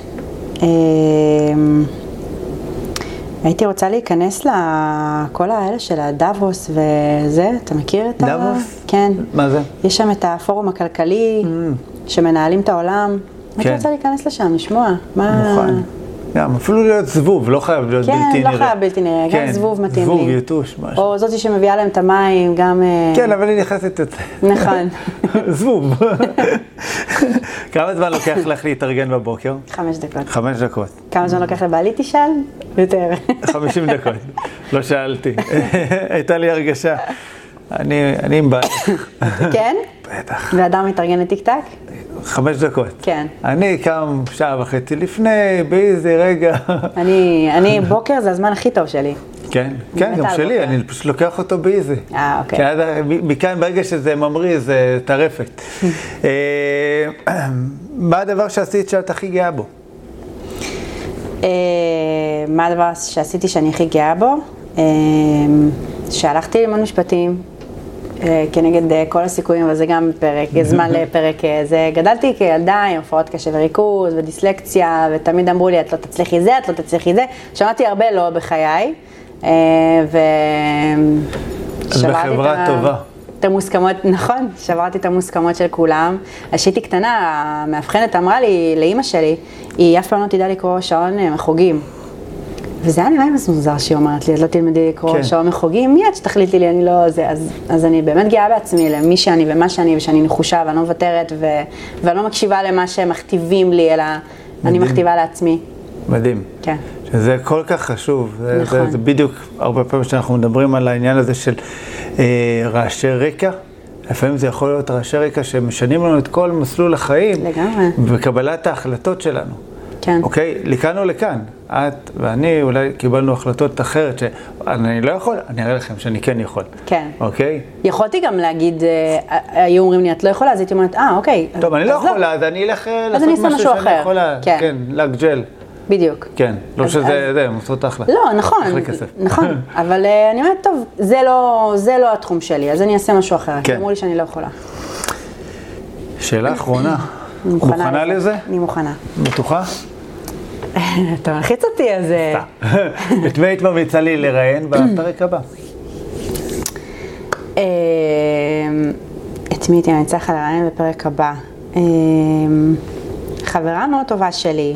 הייתי רוצה להיכנס לכל האלה של הדאבוס וזה, אתה מכיר את דאבוס? כן. מה זה? יש שם את הפורום הכלכלי, שמנהלים את העולם. הייתי רוצה להיכנס לשם, לשמוע. נכון. גם, אפילו להיות זבוב, לא חייב להיות בלתי נראה. כן, לא חייב בלתי נראה, גם זבוב מתאים לי. זבוב, יתוש, משהו. או זאתי שמביאה להם את המים, גם... כן, אבל היא נכנסת את זה. נכון. זבוב. כמה זמן לוקח לך להתארגן בבוקר? 5 דקות. 5 דקות. כמה זמן לוקח לבעלי תשאל? יותר. 50 דקות. לא שאלתי. הייתה לי הרגשה. אני עם בעלי. כן? בטח. ואדם מתארגן לטיק-טק? 5 דקות. כן. אני קם שעה וחצי לפני, באיזה רגע. אני בוקר זה הזמן הכי טוב שלי. כן, כן, גם שלי, אני פשוט לוקח אותו באיזי. אוקיי. כי מכאן ברגע שזה ממריא, זה טרפת. מה הדבר שעשית שאת הכי גאה בו? מה הדבר שעשיתי שאני הכי גאה בו? שהלכתי ללמוד משפטים, כנגד כל הסיכויים, אבל זה גם פרק, זמן לפרק. זה גדלתי כילדה עם הפרעות קשב וריכוז ודיסלקציה, ותמיד אמרו לי, את לא תצליחי זה, את לא תצליחי זה. שמעתי הרבה לא בחיי, ושברתי בחברה טובה. את המוסכמות, נכון, שברתי את המוסכמות של כולם. אז כשהייתי קטנה, המאבחנת אמרה לי, לאמא שלי, היא אף פעם לא תדע לקרוא שעון מחוגים. וזה היה נראה מוזר שהיא אומרת לי, אז לא תלמדי לקרוא שעון מחוגים, מיד שתחליטי לי, אני לא זה. אז אני באמת גאה בעצמי למי שאני ומה שאני, ושאני נחושה ואני לא מוותרת, ואני לא מקשיבה למה שהם מכתיבים לי, אלא אני מכתיבה לעצמי. מדהים. כן. שזה כל כך חשוב. נכון. זה בדיוק הרבה פעמים שאנחנו מדברים על העניין הזה של רעשי רקע. לפעמים זה יכול להיות רעשי רקע שמשנים לנו את כל מסלול החיים. לגמרי. וקבלת ההחלטות שלנו. כן. אוקיי? לכאן או לכאן. את ואני אולי קיבלנו החלטות אחרת שאני לא יכול, אני אראה לכם שאני כן יכול. כן. אוקיי? יכולתי גם להגיד, היו אומרים לי, את לא יכולה, אז הייתי אומרת, אוקיי. טוב, אני לא יכולה, אז אני אלך לעשות אני אעשה משהו משהו שאני אחר. יכולה. כן, לג'ל. בדיוק. כן, לא שזה, זה, הם עושות אחלה. לא, נכון, אחלה כסף. נכון. אבל אני אומרת, טוב, זה לא התחום שלי, אז אני אעשה משהו אחר. כי אמרו לי שאני לא יכולה. שאלה אחרונה. מוכנה לזה? אני מוכנה. בטוחה? אתה מלחיץ אותי, אז... את מי היית ממליצה לי לראיין בפרק הבא? את מי הייתי ממליצה לך לראיין בפרק הבא? חברה מאוד טובה שלי,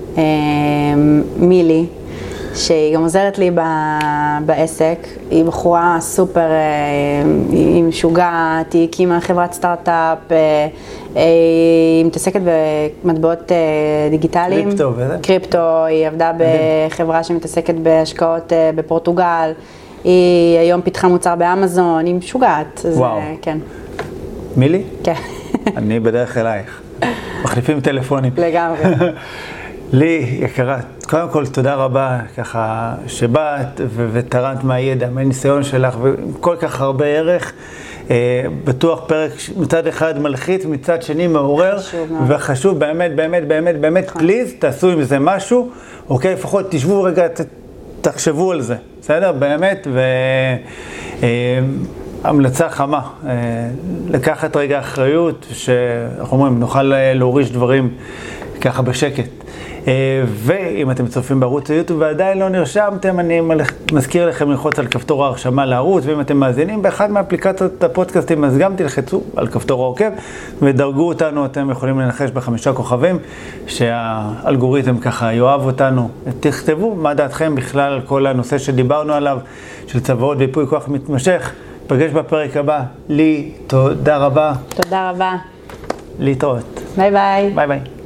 מילי, שהיא גם עוזרת לי בעסק. היא בחורה סופר, היא משוגעת, היא הקימה חברת סטארט-אפ, היא מתעסקת במטבעות דיגיטליים. קריפטו, וזה? קריפטו, היא עבדה בחברה שמתעסקת בהשקעות בפורטוגל. היא היום פיתחה מוצר באמזון, היא משוגעת. וואו. כן. מילי? כן. אני בדרך אלייך. מחליפים טלפונים. לגמרי. לי, יקרה, קודם כל תודה רבה ככה שבאת ותרמת מהידע, מהניסיון שלך וכל כך הרבה ערך. בטוח פרק מצד אחד מלחיץ, מצד שני מעורר וחשוב באמת, באמת, באמת, באמת, פליז, תעשו עם זה משהו, אוקיי? לפחות תשבו רגע, תחשבו על זה, בסדר? באמת, המלצה חמה, לקחת רגע אחריות, שאנחנו אומרים, נוכל להוריש דברים ככה בשקט. ואם אתם צופים בערוץ היוטיוב ועדיין לא נרשמתם, אני מזכיר לכם ללחוץ על כפתור ההרשמה לערוץ, ואם אתם מאזינים באחד מאפליקציות הפודקאסטים, אז גם תלחצו על כפתור העוקב ודרגו אותנו. אתם יכולים לנחש ב5 כוכבים שהאלגוריתם ככה יאהב אותנו. תכתבו מה דעתכם בכלל על כל הנושא שדיברנו עליו, של צוואות ויפוי כוח מתמשך. פגש בפרק הבא. לי, תודה רבה. תודה רבה. להתראות. ביי ביי. ביי ביי.